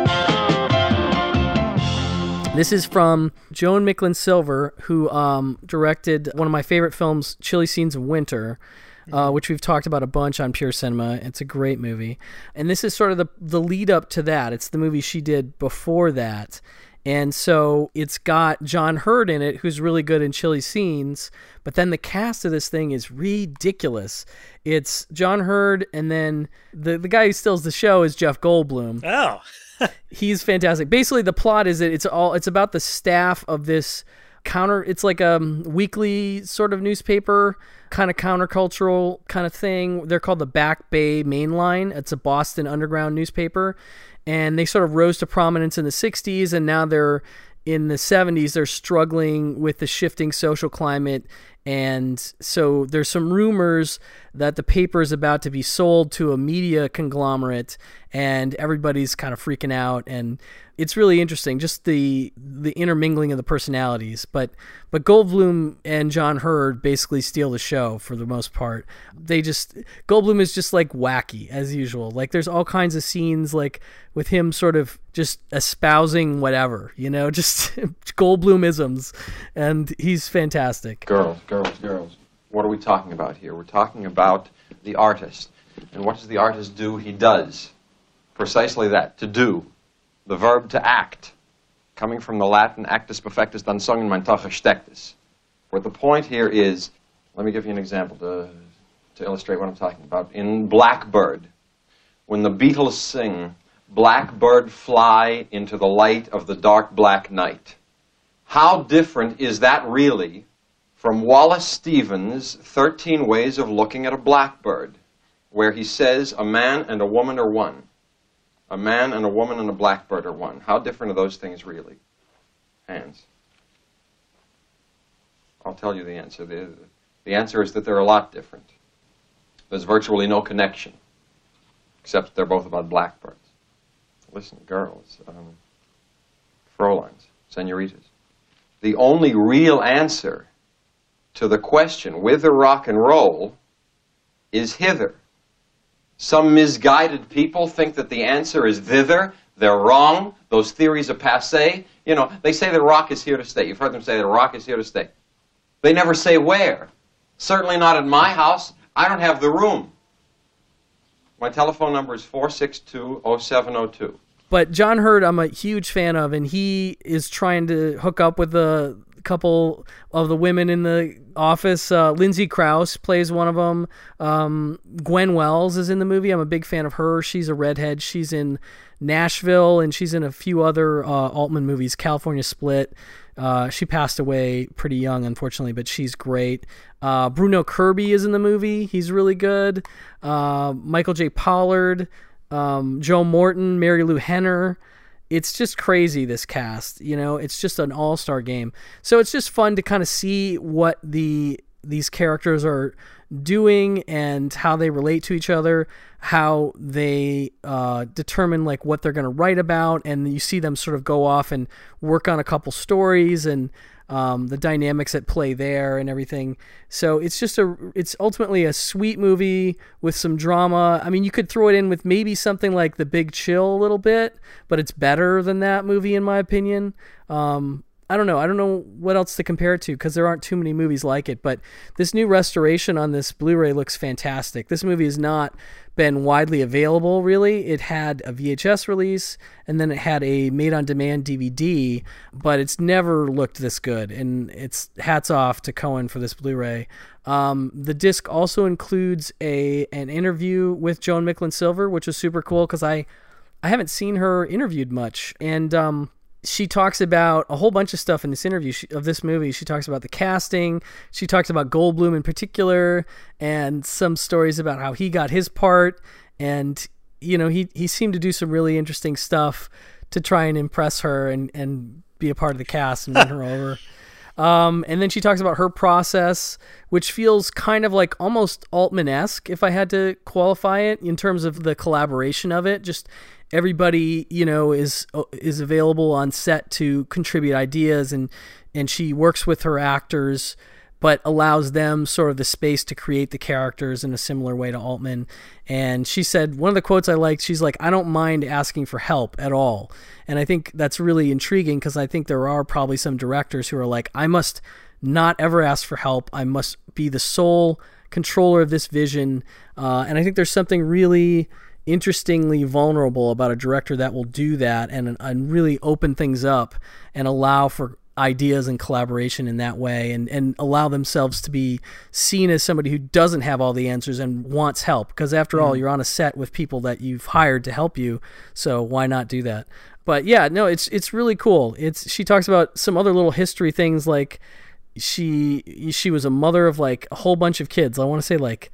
This is from Joan Micklin Silver, who directed one of my favorite films, Chilly Scenes of Winter, which we've talked about a bunch on Pure Cinema. It's a great movie. And this is sort of the lead up to that. It's the movie she did before that. And so it's got John Hurt in it, who's really good in Chilly Scenes, but then the cast of this thing is ridiculous. It's John Hurt, and then the guy who steals the show is Jeff Goldblum. Oh. He's fantastic. Basically, the plot is that it's about the staff of this it's like a weekly sort of newspaper, kind of countercultural kind of thing. They're called the Back Bay Mainline. It's a Boston underground newspaper, and they sort of rose to prominence in the 60s, and now they're in the 70s. They're struggling with the shifting social climate, and so there's some rumors that the paper is about to be sold to a media conglomerate, and everybody's kind of freaking out, and it's really interesting, just the intermingling of the personalities. But Goldblum and John Hurt basically steal the show for the most part. Goldblum is just like wacky as usual. Like there's all kinds of scenes like with him sort of just espousing whatever, just Goldblumisms, and he's fantastic. Girls. What are we talking about here? We're talking about the artist. And what does the artist do? He does precisely that, to do. the verb to act, coming from the Latin actus perfectus dansungen mein Tage stecktes. Where the point here is, let me give you an example to illustrate what I'm talking about. In Blackbird, when the Beatles sing, "Blackbird fly into the light of the dark black night," how different is that really from Wallace Stevens' 13 Ways of Looking at a Blackbird, where he says a man and a woman are one. A man and a woman and a blackbird are one. How different are those things really? Hands. I'll tell you the answer. The answer is that they're a lot different. There's virtually no connection, except they're both about blackbirds. Listen, girls, Fräuleins, senoritas. The only real answer to the question, whither rock and roll, is hither. Some misguided people think that the answer is thither. They're wrong. Those theories are passé. You know, they say the rock is here to stay. You've heard them say the rock is here to stay. They never say where. Certainly not at my house. I don't have the room. My telephone number is 462-0702. But John Hurt, I'm a huge fan of, and he is trying to hook up with a couple of the women in the office. Lindsay Krause plays one of them. Gwen Wells is in the movie. I'm a big fan of her. She's a redhead. She's in Nashville, and she's in a few other Altman movies. California Split. She passed away pretty young, unfortunately, but she's great. Bruno Kirby is in the movie. He's really good. Michael J. Pollard, Joe Morton, Mary Lou Henner. It's just crazy, this cast. You know, it's just an all-star game. So it's just fun to kind of see what these characters are doing and how they relate to each other, how they determine like what they're going to write about, and you see them sort of go off and work on a couple stories and the dynamics at play there and everything. So it's ultimately a sweet movie with some drama. I mean, you could throw it in with maybe something like The Big Chill a little bit, but it's better than that movie in my opinion. I don't know what else to compare it to because there aren't too many movies like it, but this new restoration on this Blu-ray looks fantastic. This movie has not been widely available, really. It had a VHS release, and then it had a made-on-demand DVD, but it's never looked this good, and it's hats off to Cohen for this Blu-ray. The disc also includes an interview with Joan Micklin Silver, which is super cool because I haven't seen her interviewed much, and she talks about a whole bunch of stuff in this interview of this movie. She talks about the casting. She talks about Goldblum in particular, and some stories about how he got his part. And, you know, he seemed to do some really interesting stuff to try and impress her and be a part of the cast and win her over. And then she talks about her process, which feels kind of like almost Altman-esque, if I had to qualify it, in terms of the collaboration of it. Just everybody, you know, is available on set to contribute ideas, and she works with her actors, but allows them sort of the space to create the characters in a similar way to Altman. And she said, one of the quotes I liked, she's like, "I don't mind asking for help at all." And I think that's really intriguing because I think there are probably some directors who are like, I must not ever ask for help. I must be the sole controller of this vision. And I think there's something really interestingly vulnerable about a director that will do that and really open things up and allow for ideas and collaboration in that way, and allow themselves to be seen as somebody who doesn't have all the answers and wants help, because after all, you're on a set with people that you've hired to help you, so why not do that? But yeah, no, it's really cool. She talks about some other little history things, like she was a mother of like a whole bunch of kids. I want to say like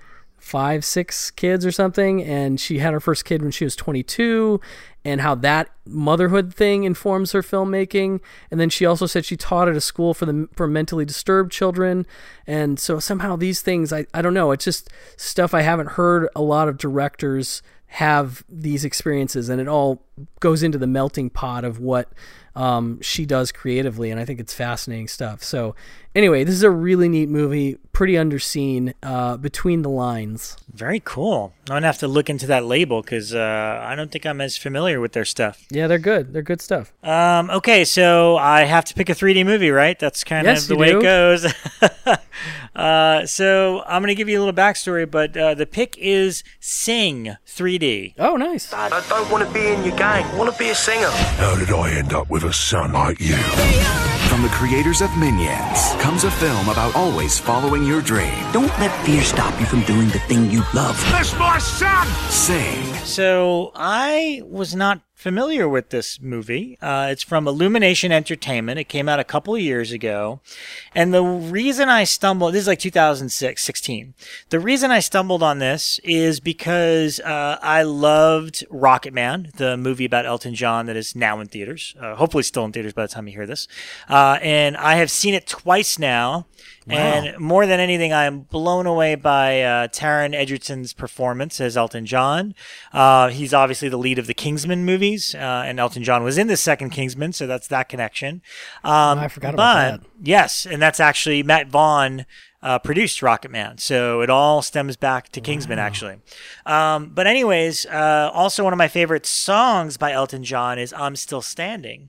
5-6 kids or something, and she had her first kid when she was 22, and how that motherhood thing informs her filmmaking. And then she also said she taught at a school for mentally disturbed children, and so somehow these things, I don't know, it's just stuff I haven't heard a lot of directors have these experiences, and it all goes into the melting pot of what she does creatively, and I think it's fascinating stuff. So Anyway, this is a really neat movie, pretty underseen, between the lines. Very cool. I'm going to have to look into that label because I don't think I'm as familiar with their stuff. Yeah, they're good. They're good stuff. Okay, so I have to pick a 3D movie, right? That's kind of the way it goes. So I'm going to give you a little backstory, but the pick is Sing 3D. Oh, nice. Dad, I don't want to be in your gang. I want to be a singer. How did I end up with a son like you? From the creators of Minions comes a film about always following your dream. Don't let fear stop you from doing the thing you love. That's my son! Sing. So I was not familiar with this movie. It's from Illumination Entertainment. It came out a couple of years ago. And the reason I stumbled, this is like 2016. The reason I stumbled on this is because I loved Rocket Man, the movie about Elton John that is now in theaters. Hopefully still in theaters by the time you hear this. And I have seen it twice now. Wow. And more than anything, I am blown away by Taron Egerton's performance as Elton John. He's obviously the lead of the Kingsman movies, and Elton John was in the second Kingsman, so that's that connection. I forgot about that. Yes, and that's actually Matt Vaughn produced Rocket Man, so it all stems back to Kingsman, actually. But anyways, also one of my favorite songs by Elton John is I'm Still Standing.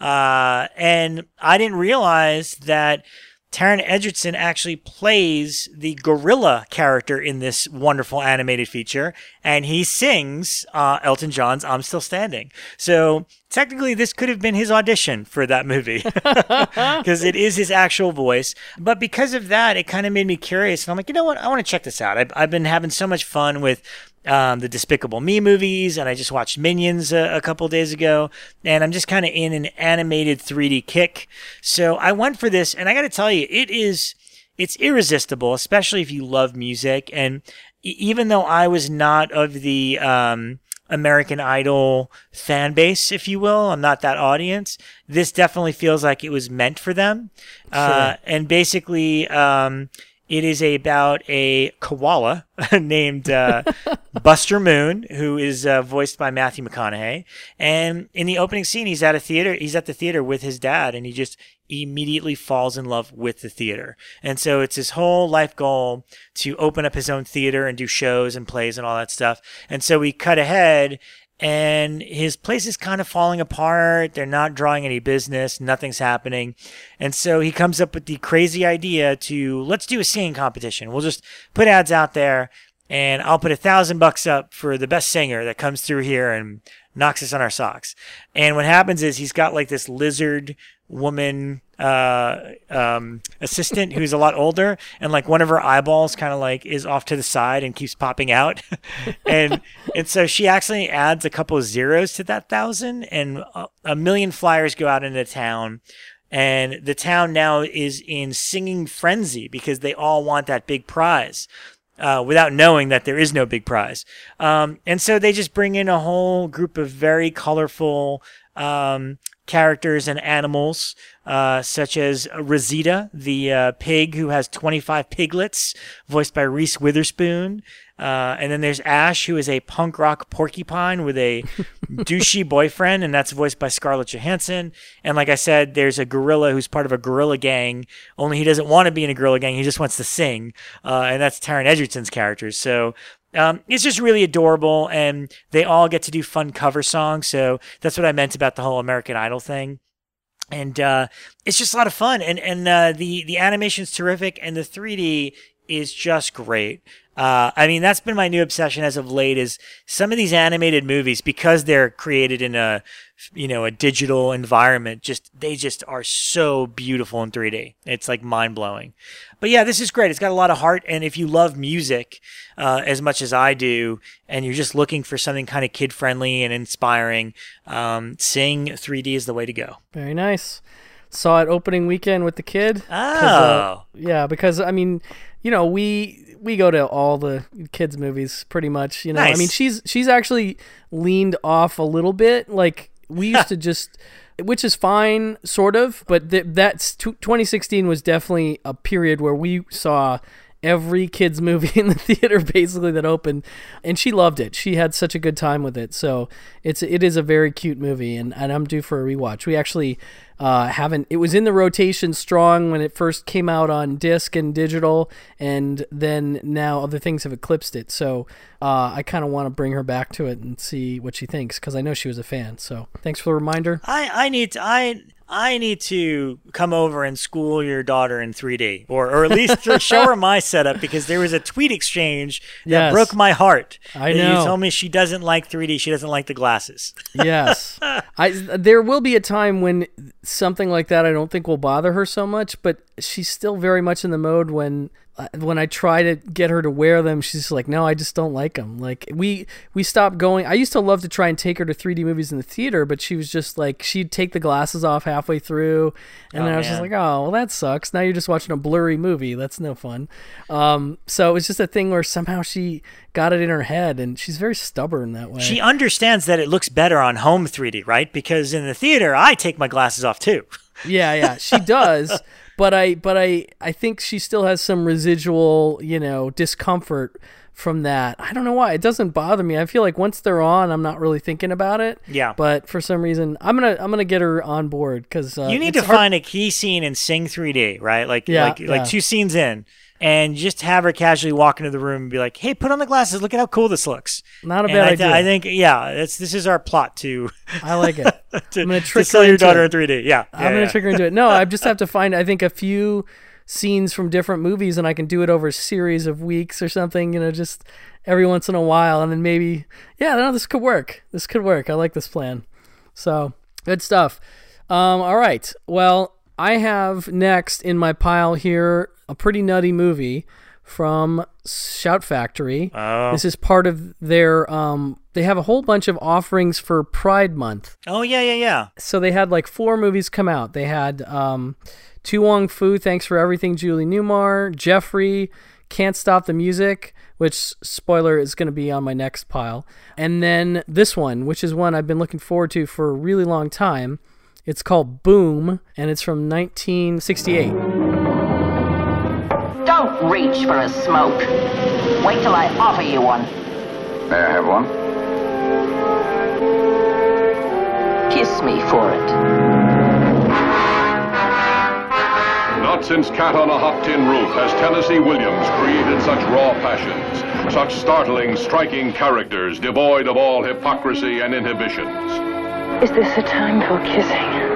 And I didn't realize that Taron Egerton actually plays the gorilla character in this wonderful animated feature, and he sings Elton John's I'm Still Standing. So technically this could have been his audition for that movie because it is his actual voice. But because of that, it kind of made me curious, and I'm like, you know what? I want to check this out. I've been having so much fun with the Despicable Me movies, and I just watched Minions a couple days ago, and I'm just kind of in an animated 3D kick. So I went for this, and I got to tell you, it's irresistible, especially if you love music. And even though I was not of the American Idol fan base, if you will, I'm not that audience, this definitely feels like it was meant for them. Sure. And basically, it is about a koala named Buster Moon, who is voiced by Matthew McConaughey. And in the opening scene, he's at the theater with his dad, and he just immediately falls in love with the theater. And so it's his whole life goal to open up his own theater and do shows and plays and all that stuff. And so we cut ahead, and his place is kind of falling apart. They're not drawing any business. Nothing's happening. And so he comes up with the crazy idea to, let's do a singing competition. We'll just put ads out there, and I'll put $1,000 up for the best singer that comes through here and knocks us on our socks. And what happens is he's got like this lizard woman assistant who's a lot older, and like one of her eyeballs kind of like is off to the side and keeps popping out. and so she actually adds a couple of zeros to that 1,000, and a million flyers go out into town. And the town now is in singing frenzy because they all want that big prize. Without knowing that there is no big prize. And so they just bring in a whole group of very colorful characters and animals, such as Rosita, the pig who has 25 piglets, voiced by Reese Witherspoon. And then there's Ash, who is a punk rock porcupine with a douchey boyfriend, and that's voiced by Scarlett Johansson. And like I said, there's a gorilla who's part of a gorilla gang, only he doesn't want to be in a gorilla gang, he just wants to sing. And that's Taron Egerton's characters. So it's just really adorable, and they all get to do fun cover songs. So that's what I meant about the whole American Idol thing. And it's just a lot of fun. And the animation's terrific, and the 3D is just great. I mean, that's been my new obsession as of late, is some of these animated movies, because they're created in a digital environment, they just are so beautiful in 3D. It's like mind blowing. But yeah, this is great. It's got a lot of heart. And if you love music, as much as I do, and you're just looking for something kind of kid friendly and inspiring, Sing 3D is the way to go. Very nice. Saw it opening weekend with the kid. Oh. Yeah, because I mean, we go to all the kids' movies pretty much. Nice. I mean, she's actually leaned off a little bit. Like we used to just, which is fine, sort of. But that's 2016 was definitely a period where we saw every kids' movie in the theater basically that opened, and she loved it. She had such a good time with it. So it is a very cute movie, and I'm due for a rewatch. We actually It was in the rotation strong when it first came out on disc and digital, and then now other things have eclipsed it. So I kind of want to bring her back to it and see what she thinks, because I know she was a fan. So thanks for the reminder. I need to come over and school your daughter in 3D, or at least to show her my setup, because there was a tweet exchange that broke my heart. I know. You told me she doesn't like 3D. She doesn't like the glasses. Yes. There will be a time when something like that I don't think will bother her so much, but she's still very much in the mode when I try to get her to wear them, she's like, no, I just don't like them. Like, we stopped going. I used to love to try and take her to 3D movies in the theater, but she was just like, she'd take the glasses off halfway through, and then I was just like, oh, well, that sucks. Now you're just watching a blurry movie. That's no fun. So it was just a thing where somehow she got it in her head, and she's very stubborn that way. She understands that it looks better on home 3D, right? Because in the theater, I take my glasses off too. Yeah, she does. But I think she still has some residual, discomfort from that. I don't know why. It doesn't bother me. I feel like once they're on, I'm not really thinking about it. Yeah. But for some reason, I'm gonna get her on board, because you need to find a key scene in Sing 3D, right? Like 2 scenes in, and just have her casually walk into the room and be like, "Hey, put on the glasses. Look at how cool this looks." Not a bad idea. I think, this is our plot to. I like it. I'm gonna trick to sell her your into daughter it. in 3D. Yeah, I'm gonna trick her into it. No, I just have to find, I think, a few scenes from different movies, and I can do it over a series of weeks or something. Just every once in a while, and then maybe, this could work. This could work. I like this plan. So good stuff. All right. Well, I have next in my pile here a pretty nutty movie from Shout Factory. Oh. This is part of their, they have a whole bunch of offerings for Pride Month. Oh, yeah. So they had like 4 movies come out. They had Tu Wong Fu, Thanks for Everything, Julie Newmar, Jeffrey, Can't Stop the Music, which, spoiler, is going to be on my next pile. And then this one, which is one I've been looking forward to for a really long time. It's called Boom, and it's from 1968. Don't reach for a smoke. Wait till I offer you one. May I have one? Kiss me for it. Not since Cat on a Hot Tin Roof has Tennessee Williams created such raw passions, such startling, striking characters devoid of all hypocrisy and inhibitions. Is this a time for kissing?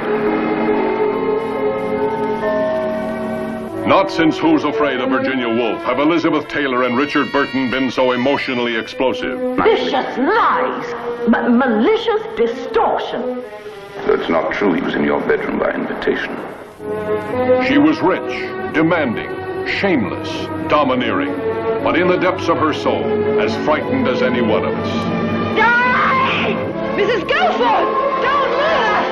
Not since Who's Afraid of Virginia Woolf have Elizabeth Taylor and Richard Burton been so emotionally explosive. Vicious lies, but malicious distortion. So it's not true he was in your bedroom by invitation. She was rich, demanding, shameless, domineering, but in the depths of her soul, as frightened as any one of us. Die! Mrs. Guilford! Don't murder!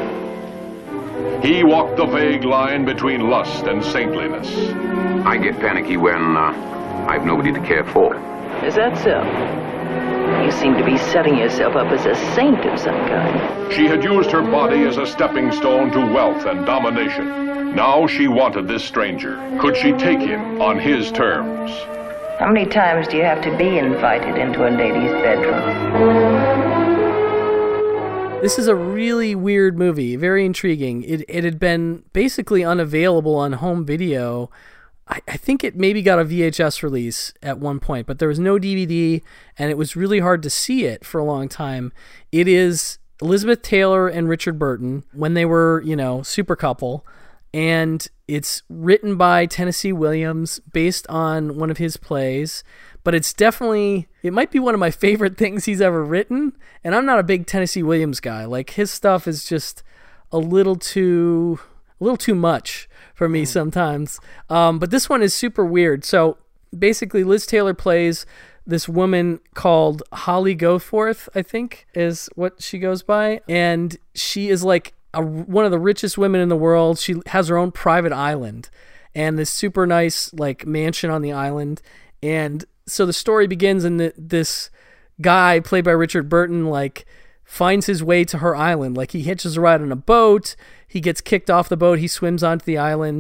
He walked the vague line between lust and saintliness. I get panicky when I've nobody to care for. Is that so? You seem to be setting yourself up as a saint of some kind. She had used her body as a stepping stone to wealth and domination. Now she wanted this stranger. Could she take him on his terms? How many times do you have to be invited into a lady's bedroom? This is a really weird movie, very intriguing. It had been basically unavailable on home video. I think it maybe got a VHS release at one point, but there was no DVD, and it was really hard to see it for a long time. It is Elizabeth Taylor and Richard Burton when they were, super couple, and it's written by Tennessee Williams based on one of his plays, but it's definitely, it might be one of my favorite things he's ever written, and I'm not a big Tennessee Williams guy. Like, his stuff is just a little too much for me sometimes. But this one is super weird. So basically Liz Taylor plays this woman called Holly Goforth, I think is what she goes by. And she is like one of the richest women in the world. She has her own private island and this super nice like mansion on the island. And so the story begins and this guy played by Richard Burton like finds his way to her island. Like, he hitches a ride on a boat. He gets kicked off the boat. He swims onto the island.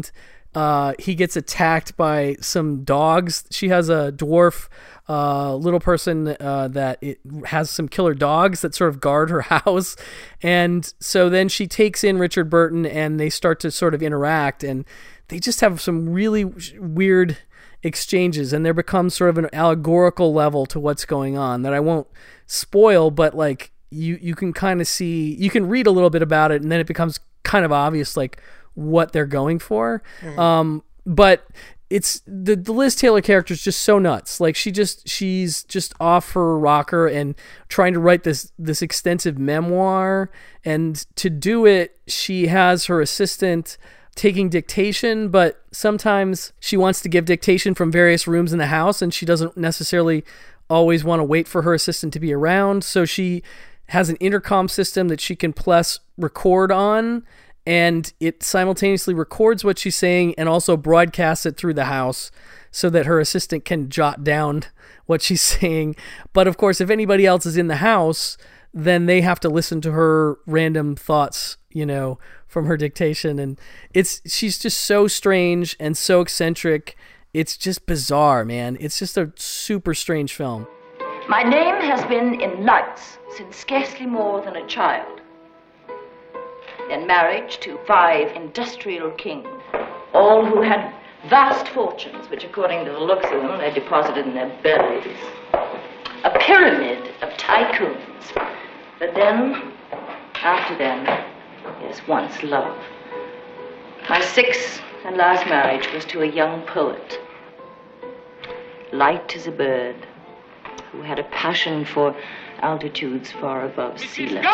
he gets attacked by some dogs. She has a dwarf little person that has some killer dogs that sort of guard her house. And so then she takes in Richard Burton and they start to sort of interact, and they just have some really weird exchanges, and there becomes sort of an allegorical level to what's going on that I won't spoil, but like you can kind of see, you can read a little bit about it, and then it becomes kind of obvious like what they're going for. But it's the Liz Taylor character is just so nuts. Like she's just off her rocker and trying to write this extensive memoir, and to do it, she has her assistant taking dictation, but sometimes she wants to give dictation from various rooms in the house, and she doesn't necessarily always want to wait for her assistant to be around. So she has an intercom system that she can press record on, and it simultaneously records what she's saying and also broadcasts it through the house so that her assistant can jot down what she's saying. But of course, if anybody else is in the house, then they have to listen to her random thoughts, from her dictation. And she's just so strange and so eccentric. It's just bizarre, man. It's just a super strange film. My name has been in lights since scarcely more than a child. Then marriage to 5 industrial kings, all who had vast fortunes, which according to the looks of them, they deposited in their bellies. A pyramid of tycoons. But then, after them, yes, once love. My 6th and last marriage was to a young poet, light as a bird, who had a passion for altitudes far above sea level.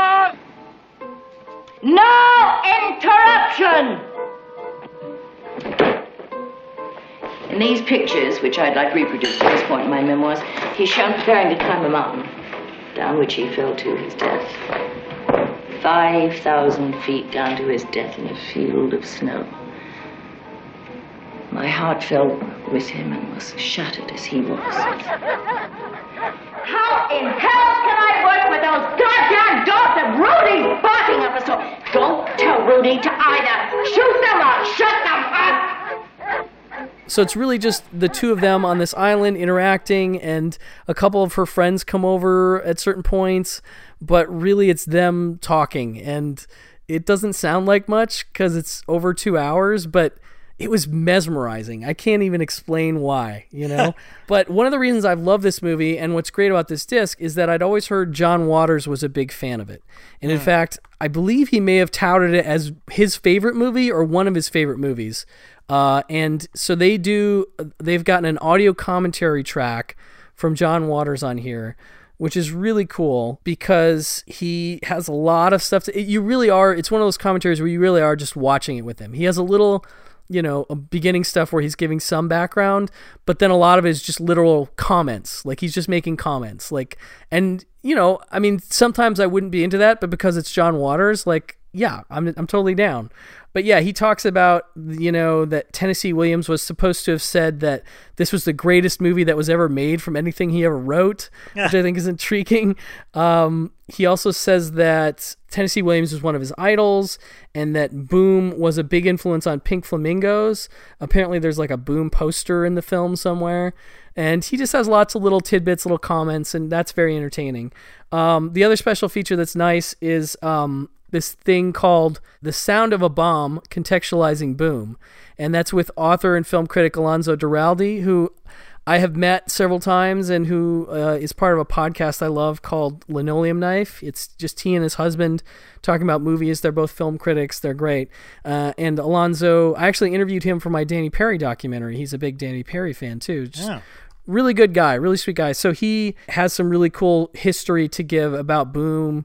No interruption! In these pictures, which I'd like reproduced at this point in my memoirs, he's shown preparing to climb a mountain, down which he fell to his death. 5,000 feet down to his death in a field of snow. My heart fell with him and was shattered as he was. How in hell can I work with those goddamn dogs that Rudy's barking up a storm? Don't tell Rudy to either shoot them or shut them up! So it's really just the two of them on this island interacting, and a couple of her friends come over at certain points, but really it's them talking, and it doesn't sound like much because it's over 2 hours, but it was mesmerizing. I can't even explain why, But one of the reasons I've loved this movie, and what's great about this disc, is that I'd always heard John Waters was a big fan of it. And in fact, I believe he may have touted it as his favorite movie or one of his favorite movies. And so they've gotten an audio commentary track from John Waters on here, which is really cool because he has a lot of stuff. It's one of those commentaries where you really are just watching it with him. He has a little, a beginning stuff where he's giving some background, but then a lot of it is just literal comments. Like he's just making comments. Sometimes I wouldn't be into that, but because it's John Waters, I'm totally down. But yeah, he talks about, that Tennessee Williams was supposed to have said that this was the greatest movie that was ever made from anything he ever wrote, which I think is intriguing. He also says that Tennessee Williams was one of his idols and that Boom was a big influence on Pink Flamingos. Apparently there's like a Boom poster in the film somewhere. And he just has lots of little tidbits, little comments, and that's very entertaining. The other special feature that's nice is this thing called The Sound of a Bomb, Contextualizing Boom. And that's with author and film critic Alonso Duralde, who I have met several times and who is part of a podcast I love called Linoleum Knife. It's just he and his husband talking about movies. They're both film critics. They're great. And Alonso, I actually interviewed him for my Danny Perry documentary. He's a big Danny Perry fan too. Really good guy, really sweet guy. So he has some really cool history to give about Boom.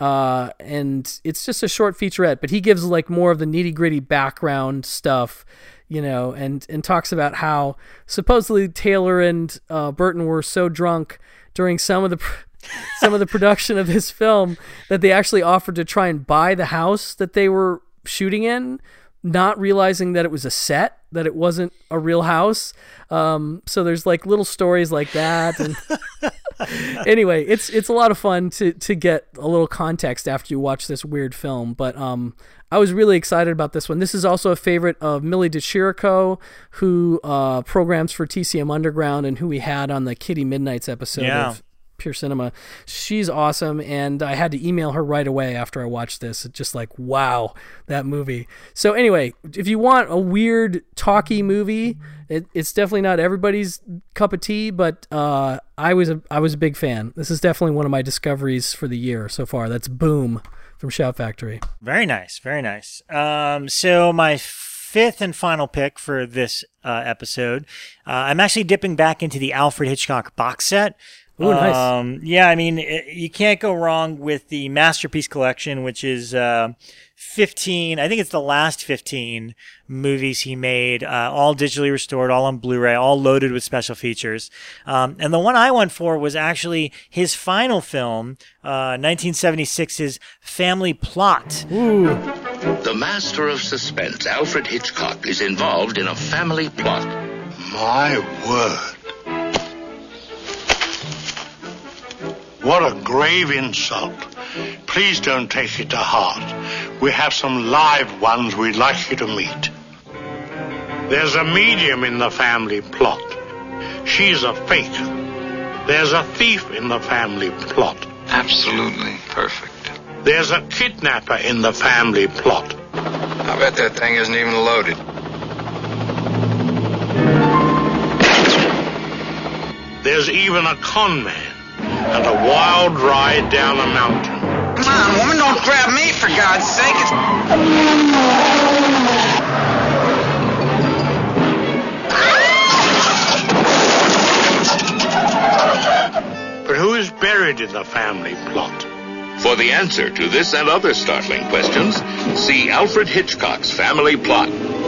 And it's just a short featurette, but he gives like more of the nitty-gritty background stuff, and talks about how supposedly Taylor and Burton were so drunk during some of the production of this film that they actually offered to try and buy the house that they were shooting in, not realizing that it was a set, that it wasn't a real house. So there's like little stories like that. And anyway, it's a lot of fun to get a little context after you watch this weird film. But I was really excited about this one. This is also a favorite of Millie DeChirico, who programs for TCM Underground and who we had on the Kitty Midnights episode of Pure Cinema. She's awesome, and I had to email her right away after I watched this. It's just like, wow, that movie. So anyway, if you want a weird, talky movie, it's definitely not everybody's cup of tea, but I was a big fan. This is definitely one of my discoveries for the year so far. That's Boom from Shout Factory. Very nice, very nice. So my fifth and final pick for this episode, I'm actually dipping back into the Alfred Hitchcock box set. Ooh, nice. Yeah, I mean, you can't go wrong with the Masterpiece Collection, which is 15, I think it's the last 15 movies he made, all digitally restored, all on Blu-ray, all loaded with special features. And the one I went for was actually his final film, 1976's Family Plot. Ooh. The master of suspense, Alfred Hitchcock, is involved in a family plot. My word. What a grave insult. Please don't take it to heart. We have some live ones we'd like you to meet. There's a medium in the family plot. She's a fake. There's a thief in the family plot. Absolutely perfect. There's a kidnapper in the family plot. I bet that thing isn't even loaded. There's even a con man and a wild ride down a mountain. Come on, woman, don't grab me, for God's sake. But who is buried in the family plot? For the answer to this and other startling questions, see Alfred Hitchcock's Family Plot.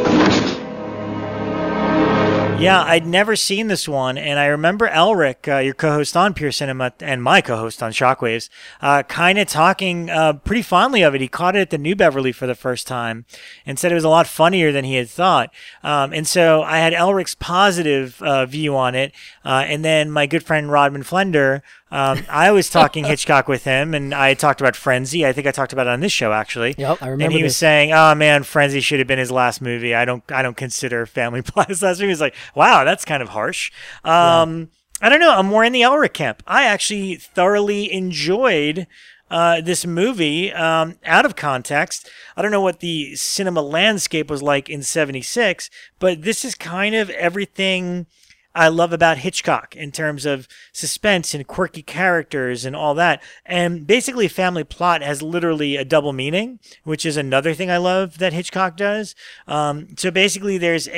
Yeah, I'd never seen this one, and I remember Elric, your co-host on Pure Cinema and my co-host on Shockwaves, kind of talking pretty fondly of it. He caught it at the New Beverly for the first time and said it was a lot funnier than he had thought. And so I had Elric's positive view on it, and then my good friend Rodman Flender, I was talking Hitchcock with him, and I talked about Frenzy. I think I talked about it on this show, actually. Yep, I remember. And he was saying, "Oh man, Frenzy should have been his last movie. I don't consider Family Plot his last movie." He was like, "Wow, that's kind of harsh." I don't know. I'm more in the Elric camp. I actually thoroughly enjoyed this movie out of context. I don't know what the cinema landscape was like in '76, but this is kind of everything I love about Hitchcock in terms of suspense and quirky characters and all that. And basically Family Plot has literally a double meaning, which is another thing I love that Hitchcock does. So basically there's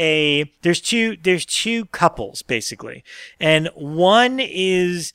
two couples basically. And one is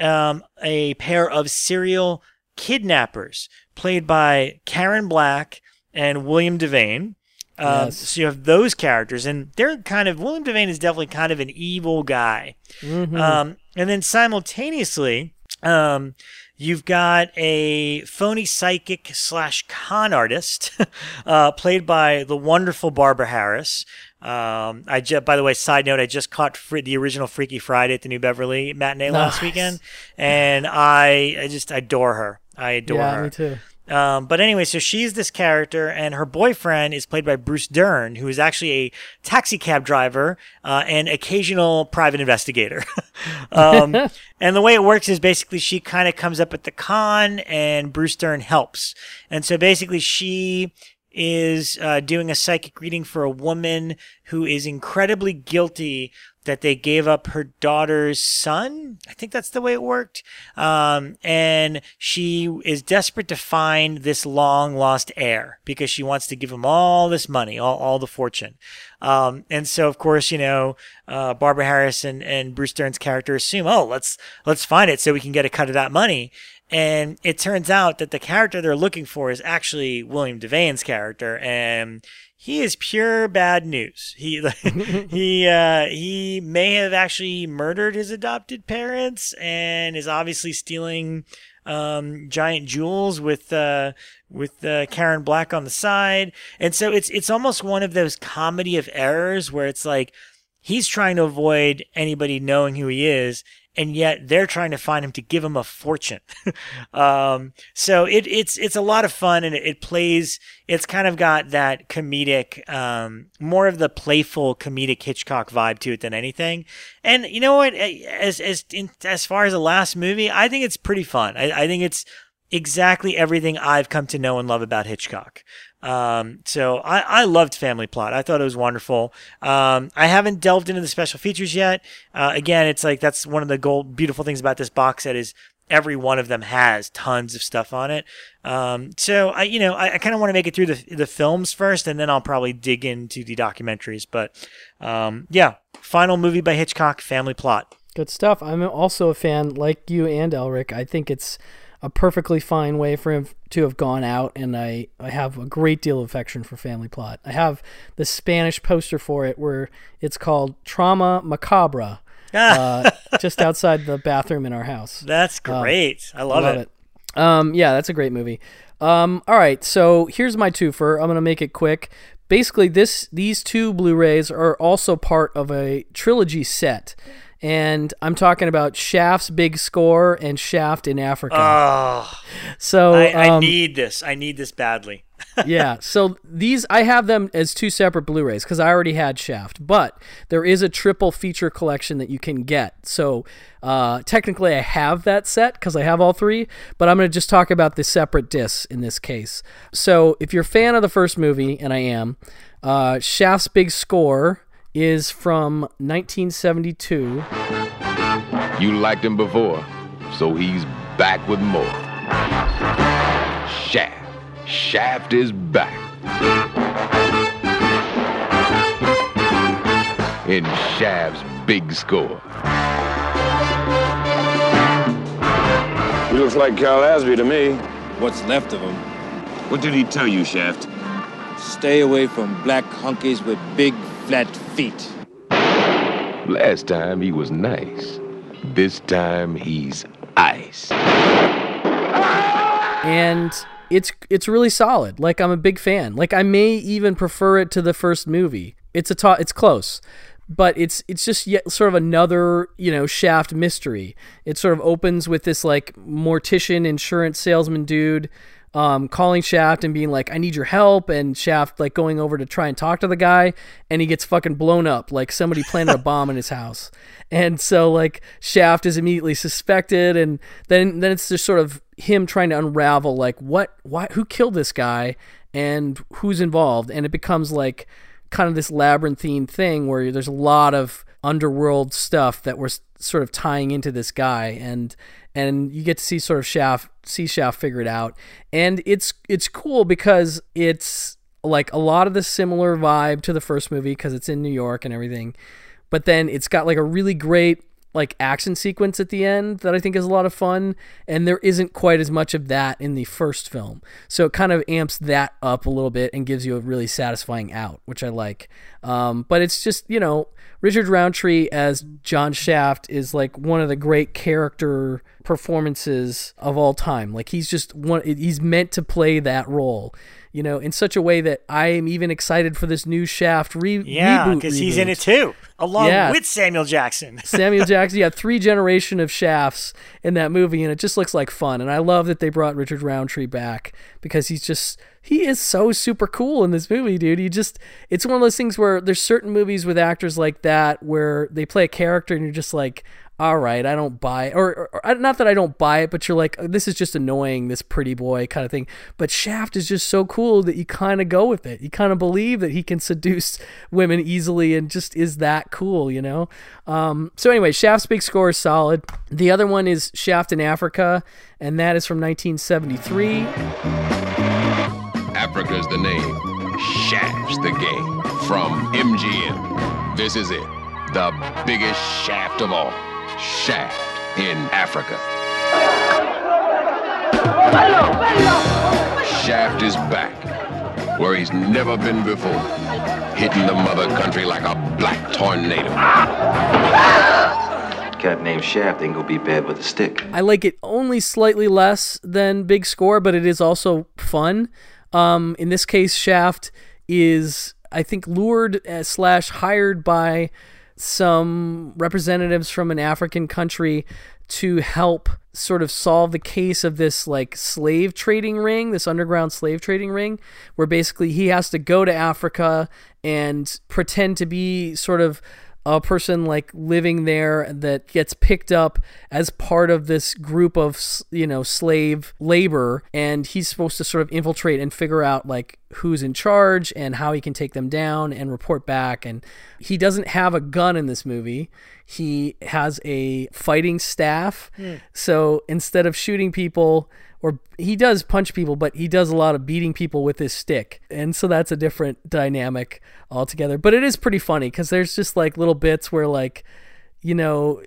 a pair of serial kidnappers played by Karen Black and William Devane. Yes. So you have those characters, and they're William Devane is definitely kind of an evil guy. Mm-hmm. And then simultaneously, you've got a phony psychic / con artist, played by the wonderful Barbara Harris. By the way, side note, I just caught the original Freaky Friday at the New Beverly matinee last weekend, and I just adore her. I adore her. Yeah, me too. But anyway, so she's this character, and her boyfriend is played by Bruce Dern, who is actually a taxi cab driver and occasional private investigator. And the way it works is basically she kind of comes up with the con, and Bruce Dern helps. And so basically she is doing a psychic reading for a woman who is incredibly guilty that they gave up her daughter's son. I think that's the way it worked. And she is desperate to find this long lost heir because she wants to give him all this money, all the fortune. And so, of course, Barbara Harris and Bruce Dern's character assume, let's find it so we can get a cut of that money. And it turns out that the character they're looking for is actually William Devane's character, and he is pure bad news. He may have actually murdered his adopted parents and is obviously stealing giant jewels with Karen Black on the side. And so it's almost one of those comedy of errors where it's like he's trying to avoid anybody knowing who he is, and yet they're trying to find him to give him a fortune. So it's a lot of fun, and it's kind of got that comedic, more of the playful comedic Hitchcock vibe to it than anything. And you know what? As far as the last movie, I think it's pretty fun. I think it's exactly everything I've come to know and love about Hitchcock. So I loved Family Plot. I thought it was wonderful. I haven't delved into the special features yet. Again, it's like that's one of the beautiful things about this box set is every one of them has tons of stuff on it. So I kind of want to make it through the films first, and then I'll probably dig into the documentaries. But yeah, final movie by Hitchcock, Family Plot. Good stuff. I'm also a fan, like you and Elric. I think it's a perfectly fine way for him to have gone out, and I have a great deal of affection for Family Plot. I have the Spanish poster for it where it's called Trauma Macabra, just outside the bathroom in our house. That's great. I love it. Yeah, that's a great movie. All right, so here's my twofer. I'm going to make it quick. Basically, these two Blu-rays are also part of a trilogy set. And I'm talking about Shaft's Big Score and Shaft in Africa. Oh, so I need this. I need this badly. Yeah, so these I have them as two separate Blu-rays because I already had Shaft, but there is a triple feature collection that you can get. So technically I have that set because I have all three, but I'm going to just talk about the separate discs in this case. So if you're a fan of the first movie, and I am, Shaft's Big Score is from 1972. You liked him before, so he's back with more. Shaft is back. In Shaft's Big Score. He looks like Cal Asby to me. What's left of him. What did he tell you, Shaft? Stay away from black hunkies with big, flat feet. Last time he was nice. This time he's ice. And it's really solid. Like, I'm a big fan. Like, I may even prefer it to the first movie. It's close, but it's just yet sort of another, Shaft mystery. It sort of opens with this like mortician insurance salesman dude calling Shaft and being like, I need your help, and Shaft like going over to try and talk to the guy, and he gets fucking blown up, like somebody planted a bomb in his house. And so like Shaft is immediately suspected, and then it's just sort of him trying to unravel like who killed this guy and who's involved, and it becomes like kind of this labyrinthine thing where there's a lot of underworld stuff that we're sort of tying into this guy, and you get to see sort of Shaft figure it out. And it's cool because it's like a lot of the similar vibe to the first movie because it's in New York and everything, but then it's got like a really great like action sequence at the end that I think is a lot of fun, and there isn't quite as much of that in the first film, so it kind of amps that up a little bit and gives you a really satisfying out, which I like. But it's just, Richard Roundtree as John Shaft is like one of the great character performances of all time. Like, he's meant to play that role, in such a way that I am even excited for this new Shaft reboot. Yeah, because he's in it too, along with Samuel Jackson. Samuel Jackson, 3 generation of Shafts in that movie, and it just looks like fun. And I love that they brought Richard Roundtree back because he is so super cool in this movie, dude. It's one of those things where there's certain movies with actors like that where they play a character and you're just like, all right, I don't buy it. Or not that I don't buy it, but you're like, this is just annoying, this pretty boy kind of thing. But Shaft is just so cool that you kind of go with it. You kind of believe that he can seduce women easily and just is that cool, So anyway, Shaft's Big Score is solid. The other one is Shaft in Africa, and that is from 1973. Africa's the name. Shaft's the game. From MGM. This is it. The biggest shaft of all. Shaft in Africa. Shaft is back, where he's never been before, hitting the mother country like a black tornado. cat named Shaft ain't gonna be bad with a stick. I like it only slightly less than Big Score, but it is also fun. In this case, Shaft is, I think, lured / hired by some representatives from an African country to help sort of solve the case of this like slave trading ring, this underground slave trading ring, where basically he has to go to Africa and pretend to be sort of a person like living there that gets picked up as part of this group of, you know, slave labor, and he's supposed to sort of infiltrate and figure out like who's in charge and how he can take them down and report back. And he doesn't have a gun in this movie. He has a fighting staff. So instead of shooting people, or he does punch people, but he does a lot of beating people with his stick. And so that's a different dynamic altogether. But it is pretty funny because there's just like little bits where, like, you know,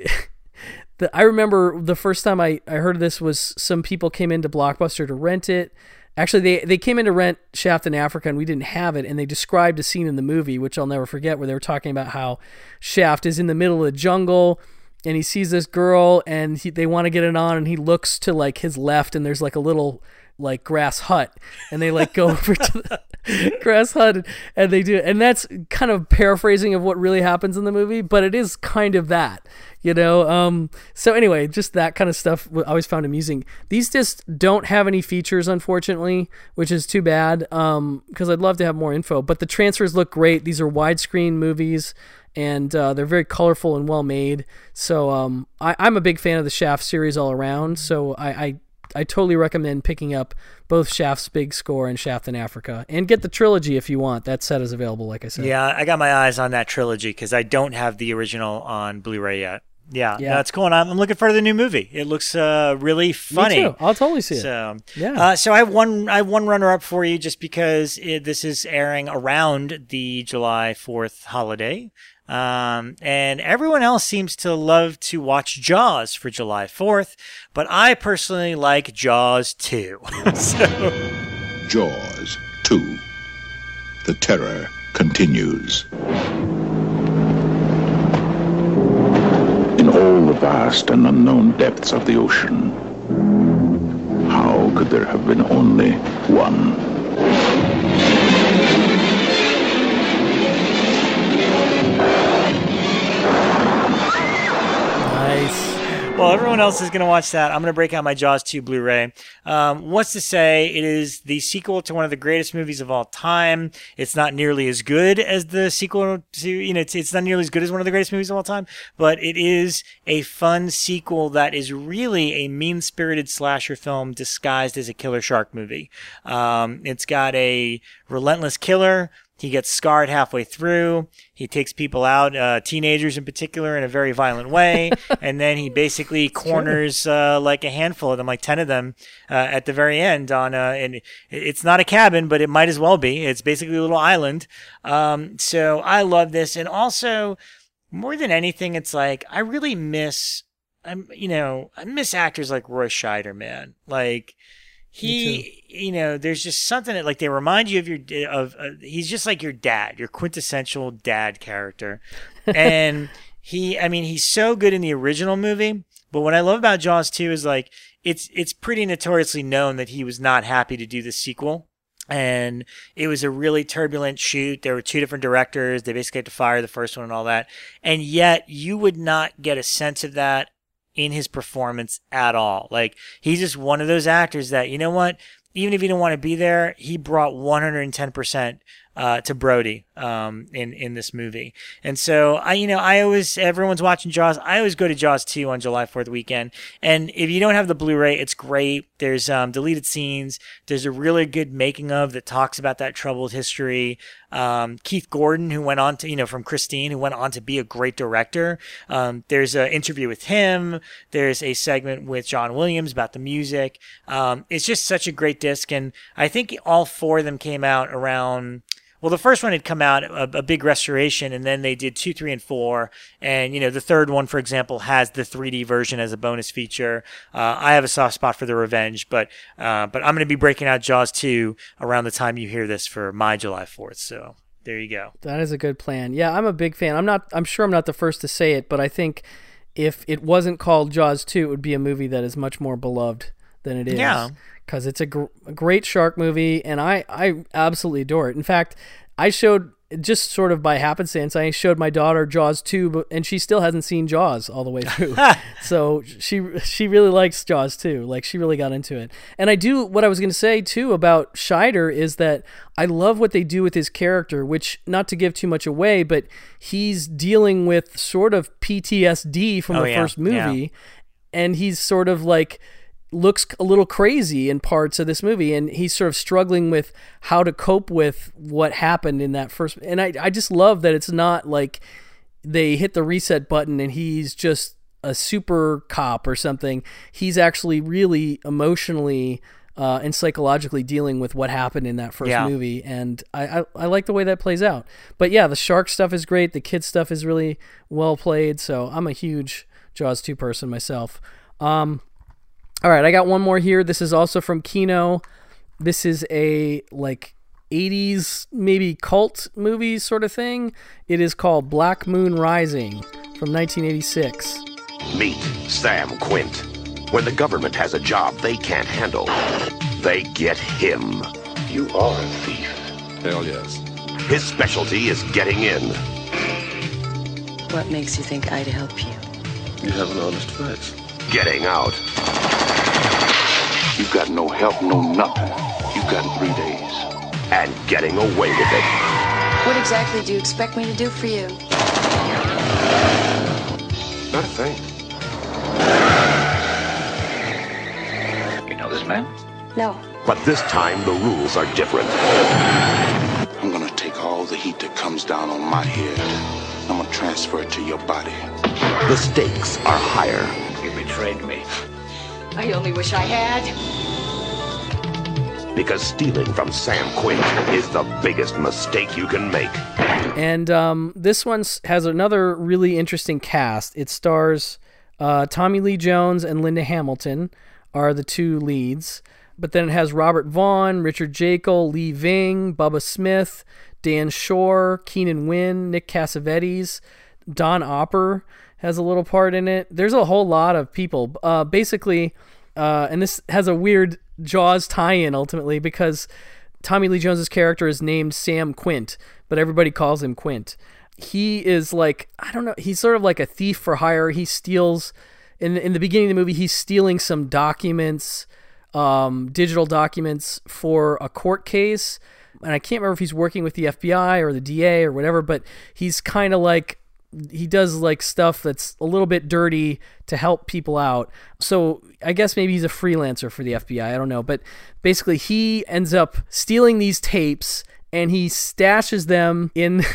I remember the first time I heard of this was some people came into Blockbuster to rent it. Actually, they came in to rent Shaft in Africa, and we didn't have it, and they described a scene in the movie, which I'll never forget, where they were talking about how Shaft is in the middle of the jungle, and he sees this girl, and they want to get it on, and he looks to like his left, and there's like a little like grass hut, and they like go over to the grass hut, and they do, and that's kind of paraphrasing of what really happens in the movie, but it is kind of that, you know. So anyway, just that kind of stuff I always found amusing. These just don't have any features, unfortunately, which is too bad, because I'd love to have more info, but the transfers look great. These are widescreen movies, and they're very colorful and well made. So I'm a big fan of the Shaft series all around. So I totally recommend picking up both Shaft's Big Score and Shaft in Africa, and get the trilogy if you want. That set is available, like I said. Yeah, I got my eyes on that trilogy because I don't have the original on Blu-ray yet. Yeah, that's cool. And I'm looking forward to the new movie. It looks really funny. Me too. I'll totally see it. So, yeah. So I have one runner-up for you, just because this is airing around the July 4th holiday. And everyone else seems to love to watch Jaws for July 4th, but I personally like Jaws 2. Jaws 2. The terror continues. In all the vast and unknown depths of the ocean, how could there have been only one? Well, everyone else is going to watch that. I'm going to break out my Jaws 2 Blu-ray. What's to say? It is the sequel to one of the greatest movies of all time. It's not nearly as good as the sequel to, you know, it's not nearly as good as one of the greatest movies of all time, but it is a fun sequel that is really a mean-spirited slasher film disguised as a killer shark movie. It's got a relentless killer. He gets scarred halfway through. He takes people out, teenagers in particular, in a very violent way. And then he basically corners like a handful of them, like 10 of them, at the very end. And it's not a cabin, but it might as well be. It's basically a little island. So I love this. And also, more than anything, it's like I really miss actors like Roy Scheider, man. Like, there's just something that, like, they remind you of he's just like your dad, your quintessential dad character. And he's so good in the original movie. But what I love about Jaws 2 is, like, it's pretty notoriously known that he was not happy to do the sequel. And it was a really turbulent shoot. There were two different directors. They basically had to fire the first one and all that. And yet you would not get a sense of that in his performance at all. Like, he's just one of those actors that, you know what, even if he didn't want to be there, he brought 110% to Brody in this movie. And so everyone's watching Jaws. I always go to Jaws 2 on July 4th weekend. And if you don't have the Blu-ray, it's great. There's deleted scenes. There's a really good making of that talks about that troubled history. Keith Gordon, who went on to, from Christine, who went on to be a great director. There's an interview with him. There's a segment with John Williams about the music. It's just such a great disc. And I think all four of them came out around, well, the first one had come out, a big restoration, and then they did 2, 3, and 4. And, the third one, for example, has the 3D version as a bonus feature. I have a soft spot for The Revenge, but I'm going to be breaking out Jaws 2 around the time you hear this for my July 4th. So there you go. That is a good plan. Yeah, I'm a big fan. I'm sure I'm not the first to say it, but I think if it wasn't called Jaws 2, it would be a movie that is much more beloved than it is. Yeah. Because it's a great shark movie, and I absolutely adore it. In fact, I showed, just sort of by happenstance, I showed my daughter Jaws 2, and she still hasn't seen Jaws all the way through. So she really likes Jaws 2. Like, she really got into it. And what I was going to say, too, about Scheider is that I love what they do with his character, which, not to give too much away, but he's dealing with sort of PTSD from the first movie, and he's sort of like... looks a little crazy in parts of this movie, and he's sort of struggling with how to cope with what happened in that first. And I just love that it's not like they hit the reset button and he's just a super cop or something. He's actually really emotionally and psychologically dealing with what happened in that first movie, and I like the way that plays out. But yeah, the shark stuff is great. The kid stuff is really well played. So I'm a huge Jaws 2 person myself. All right, I got one more here. This is also from Kino. This is a like 80s maybe cult movie sort of thing. It is called Black Moon Rising from 1986. Meet Sam Quint. When the government has a job they can't handle, they get him. You are a thief. Hell yes. His specialty is getting in. What makes you think I'd help you? You have an honest face. Getting out. You've got no help, no nothing. You've got 3 days. And getting away with it. What exactly do you expect me to do for you? Not a thing. You know this man? No. But this time the rules are different. I'm gonna take all the heat that comes down on my head. I'm gonna transfer it to your body. The stakes are higher. You betrayed me. I only wish I had. Because stealing from Sam Quint is the biggest mistake you can make. And this one has another really interesting cast. It stars Tommy Lee Jones and Linda Hamilton are the two leads. But then it has Robert Vaughn, Richard Jekyll, Lee Ving, Bubba Smith, Dan Shore, Keenan Wynn, Nick Cassavetes, Don Opper has a little part in it. There's a whole lot of people. Basically, and this has a weird Jaws tie-in ultimately because Tommy Lee Jones's character is named Sam Quint, but everybody calls him Quint. He is like, I don't know, he's sort of like a thief for hire. He steals, in the beginning of the movie, he's stealing some documents, digital documents for a court case. And I can't remember if he's working with the FBI or the DA or whatever, but he's kind of like, he does like stuff that's a little bit dirty to help people out. So I guess maybe he's a freelancer for the FBI. I don't know. But basically he ends up stealing these tapes and he stashes them in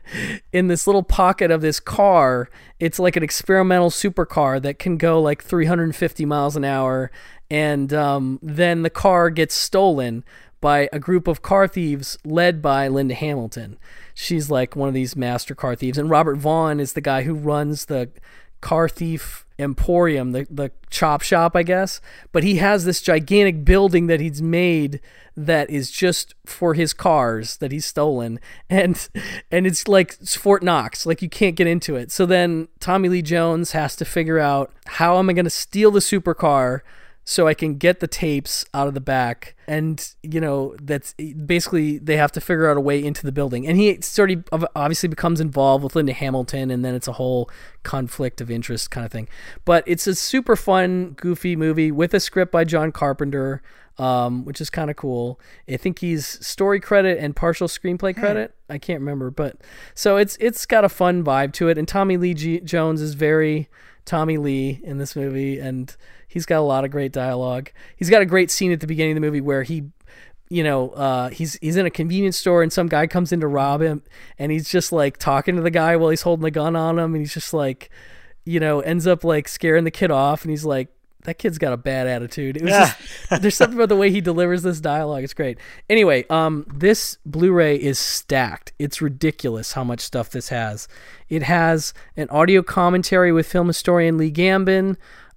this little pocket of this car. It's like an experimental supercar that can go like 350 miles an hour. And then the car gets stolen by a group of car thieves led by Linda Hamilton. She's like one of these master car thieves. And Robert Vaughn is the guy who runs the car thief emporium, the chop shop, I guess. But he has this gigantic building that he's made that is just for his cars that he's stolen. And it's like it's Fort Knox. Like you can't get into it. So then Tommy Lee Jones has to figure out, how am I going to steal the supercar so I can get the tapes out of the back? And, you know, that's basically, they have to figure out a way into the building. And he sort of obviously becomes involved with Linda Hamilton, and then it's a whole conflict of interest kind of thing. But it's a super fun, goofy movie with a script by John Carpenter, which is kind of cool. I think he's story credit and partial screenplay credit. I can't remember. But so it's got a fun vibe to it. And Tommy Lee Jones is very Tommy Lee in this movie, and he's got a lot of great dialogue. He's got a great scene at the beginning of the movie where he, you know, he's in a convenience store and some guy comes in to rob him, and he's just like talking to the guy while he's holding the gun on him, and he's just like, you know, ends up like scaring the kid off, and he's like, that kid's got a bad attitude. It was just, there's something about the way he delivers this dialogue. It's great. Anyway, this Blu-ray is stacked. It's ridiculous how much stuff this has. It has an audio commentary with film historian Lee Gambin,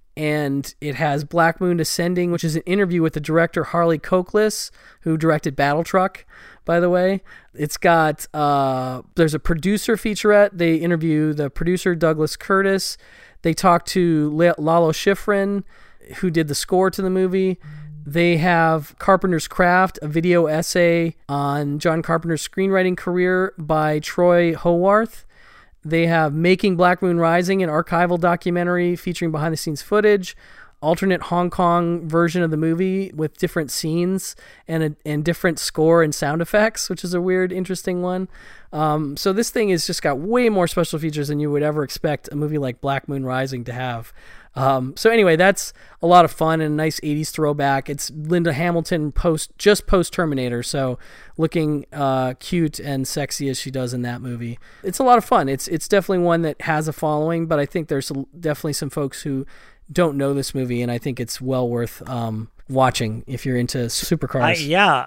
and it has Black Moon Descending, which is an interview with the director Harley Cokeliss, who directed Battle Truck, by the way. It's got, there's a producer featurette. They interview the producer Douglas Curtis. They talked to Lalo Schifrin, who did the score to the movie. They have Carpenter's Craft, a video essay on John Carpenter's screenwriting career by Troy Howarth. They have Making Black Moon Rising, an archival documentary featuring behind-the-scenes footage, alternate Hong Kong version of the movie with different scenes and different score and sound effects, which is a weird, interesting one. So this thing has just got way more special features than you would ever expect a movie like Black Moon Rising to have. So anyway, that's a lot of fun and a nice 80s throwback. It's Linda Hamilton post Terminator, so looking cute and sexy as she does in that movie. It's a lot of fun. It's definitely one that has a following, but I think there's definitely some folks who don't know this movie, and I think it's well worth watching if you're into supercars.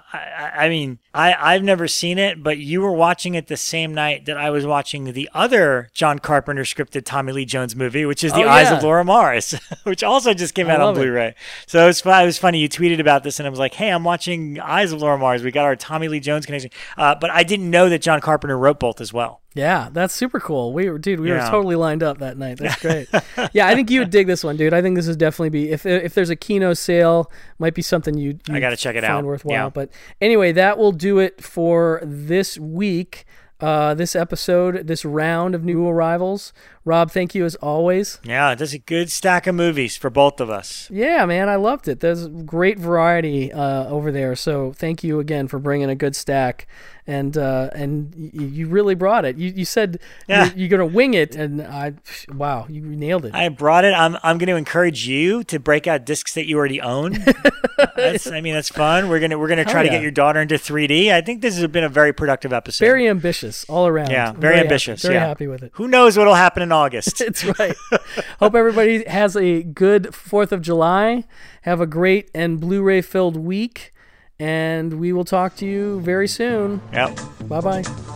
I've never seen it, but you were watching it the same night that I was watching the other John Carpenter scripted Tommy Lee Jones movie, which is The Eyes of Laura Mars, which also just came out on Blu-ray. So it was funny. You tweeted about this, and I was like, hey, I'm watching Eyes of Laura Mars. We got our Tommy Lee Jones connection. But I didn't know that John Carpenter wrote both as well. Yeah, that's super cool. We were totally lined up that night. That's great. Yeah, I think you would dig this one, dude. I think this is definitely be if there's a Kino sale, might be something you I got to check it out. Worthwhile. Yeah. But anyway, that will do it for this week. This episode, this round of new arrivals. Rob, thank you as always. Yeah, there's a good stack of movies for both of us. Yeah, man, I loved it. There's great variety over there. So thank you again for bringing a good stack. And you really brought it. You said you're going to wing it, and wow, you nailed it. I brought it. I'm going to encourage you to break out discs that you already own. That's fun. We're gonna try to get your daughter into 3D. I think this has been a very productive episode. Very ambitious all around. Yeah, very ambitious. Very happy with it. Who knows what'll happen in August? That's right. Hope everybody has a good 4th of July. Have a great and Blu-ray filled week. And we will talk to you very soon. Yep. Bye-bye.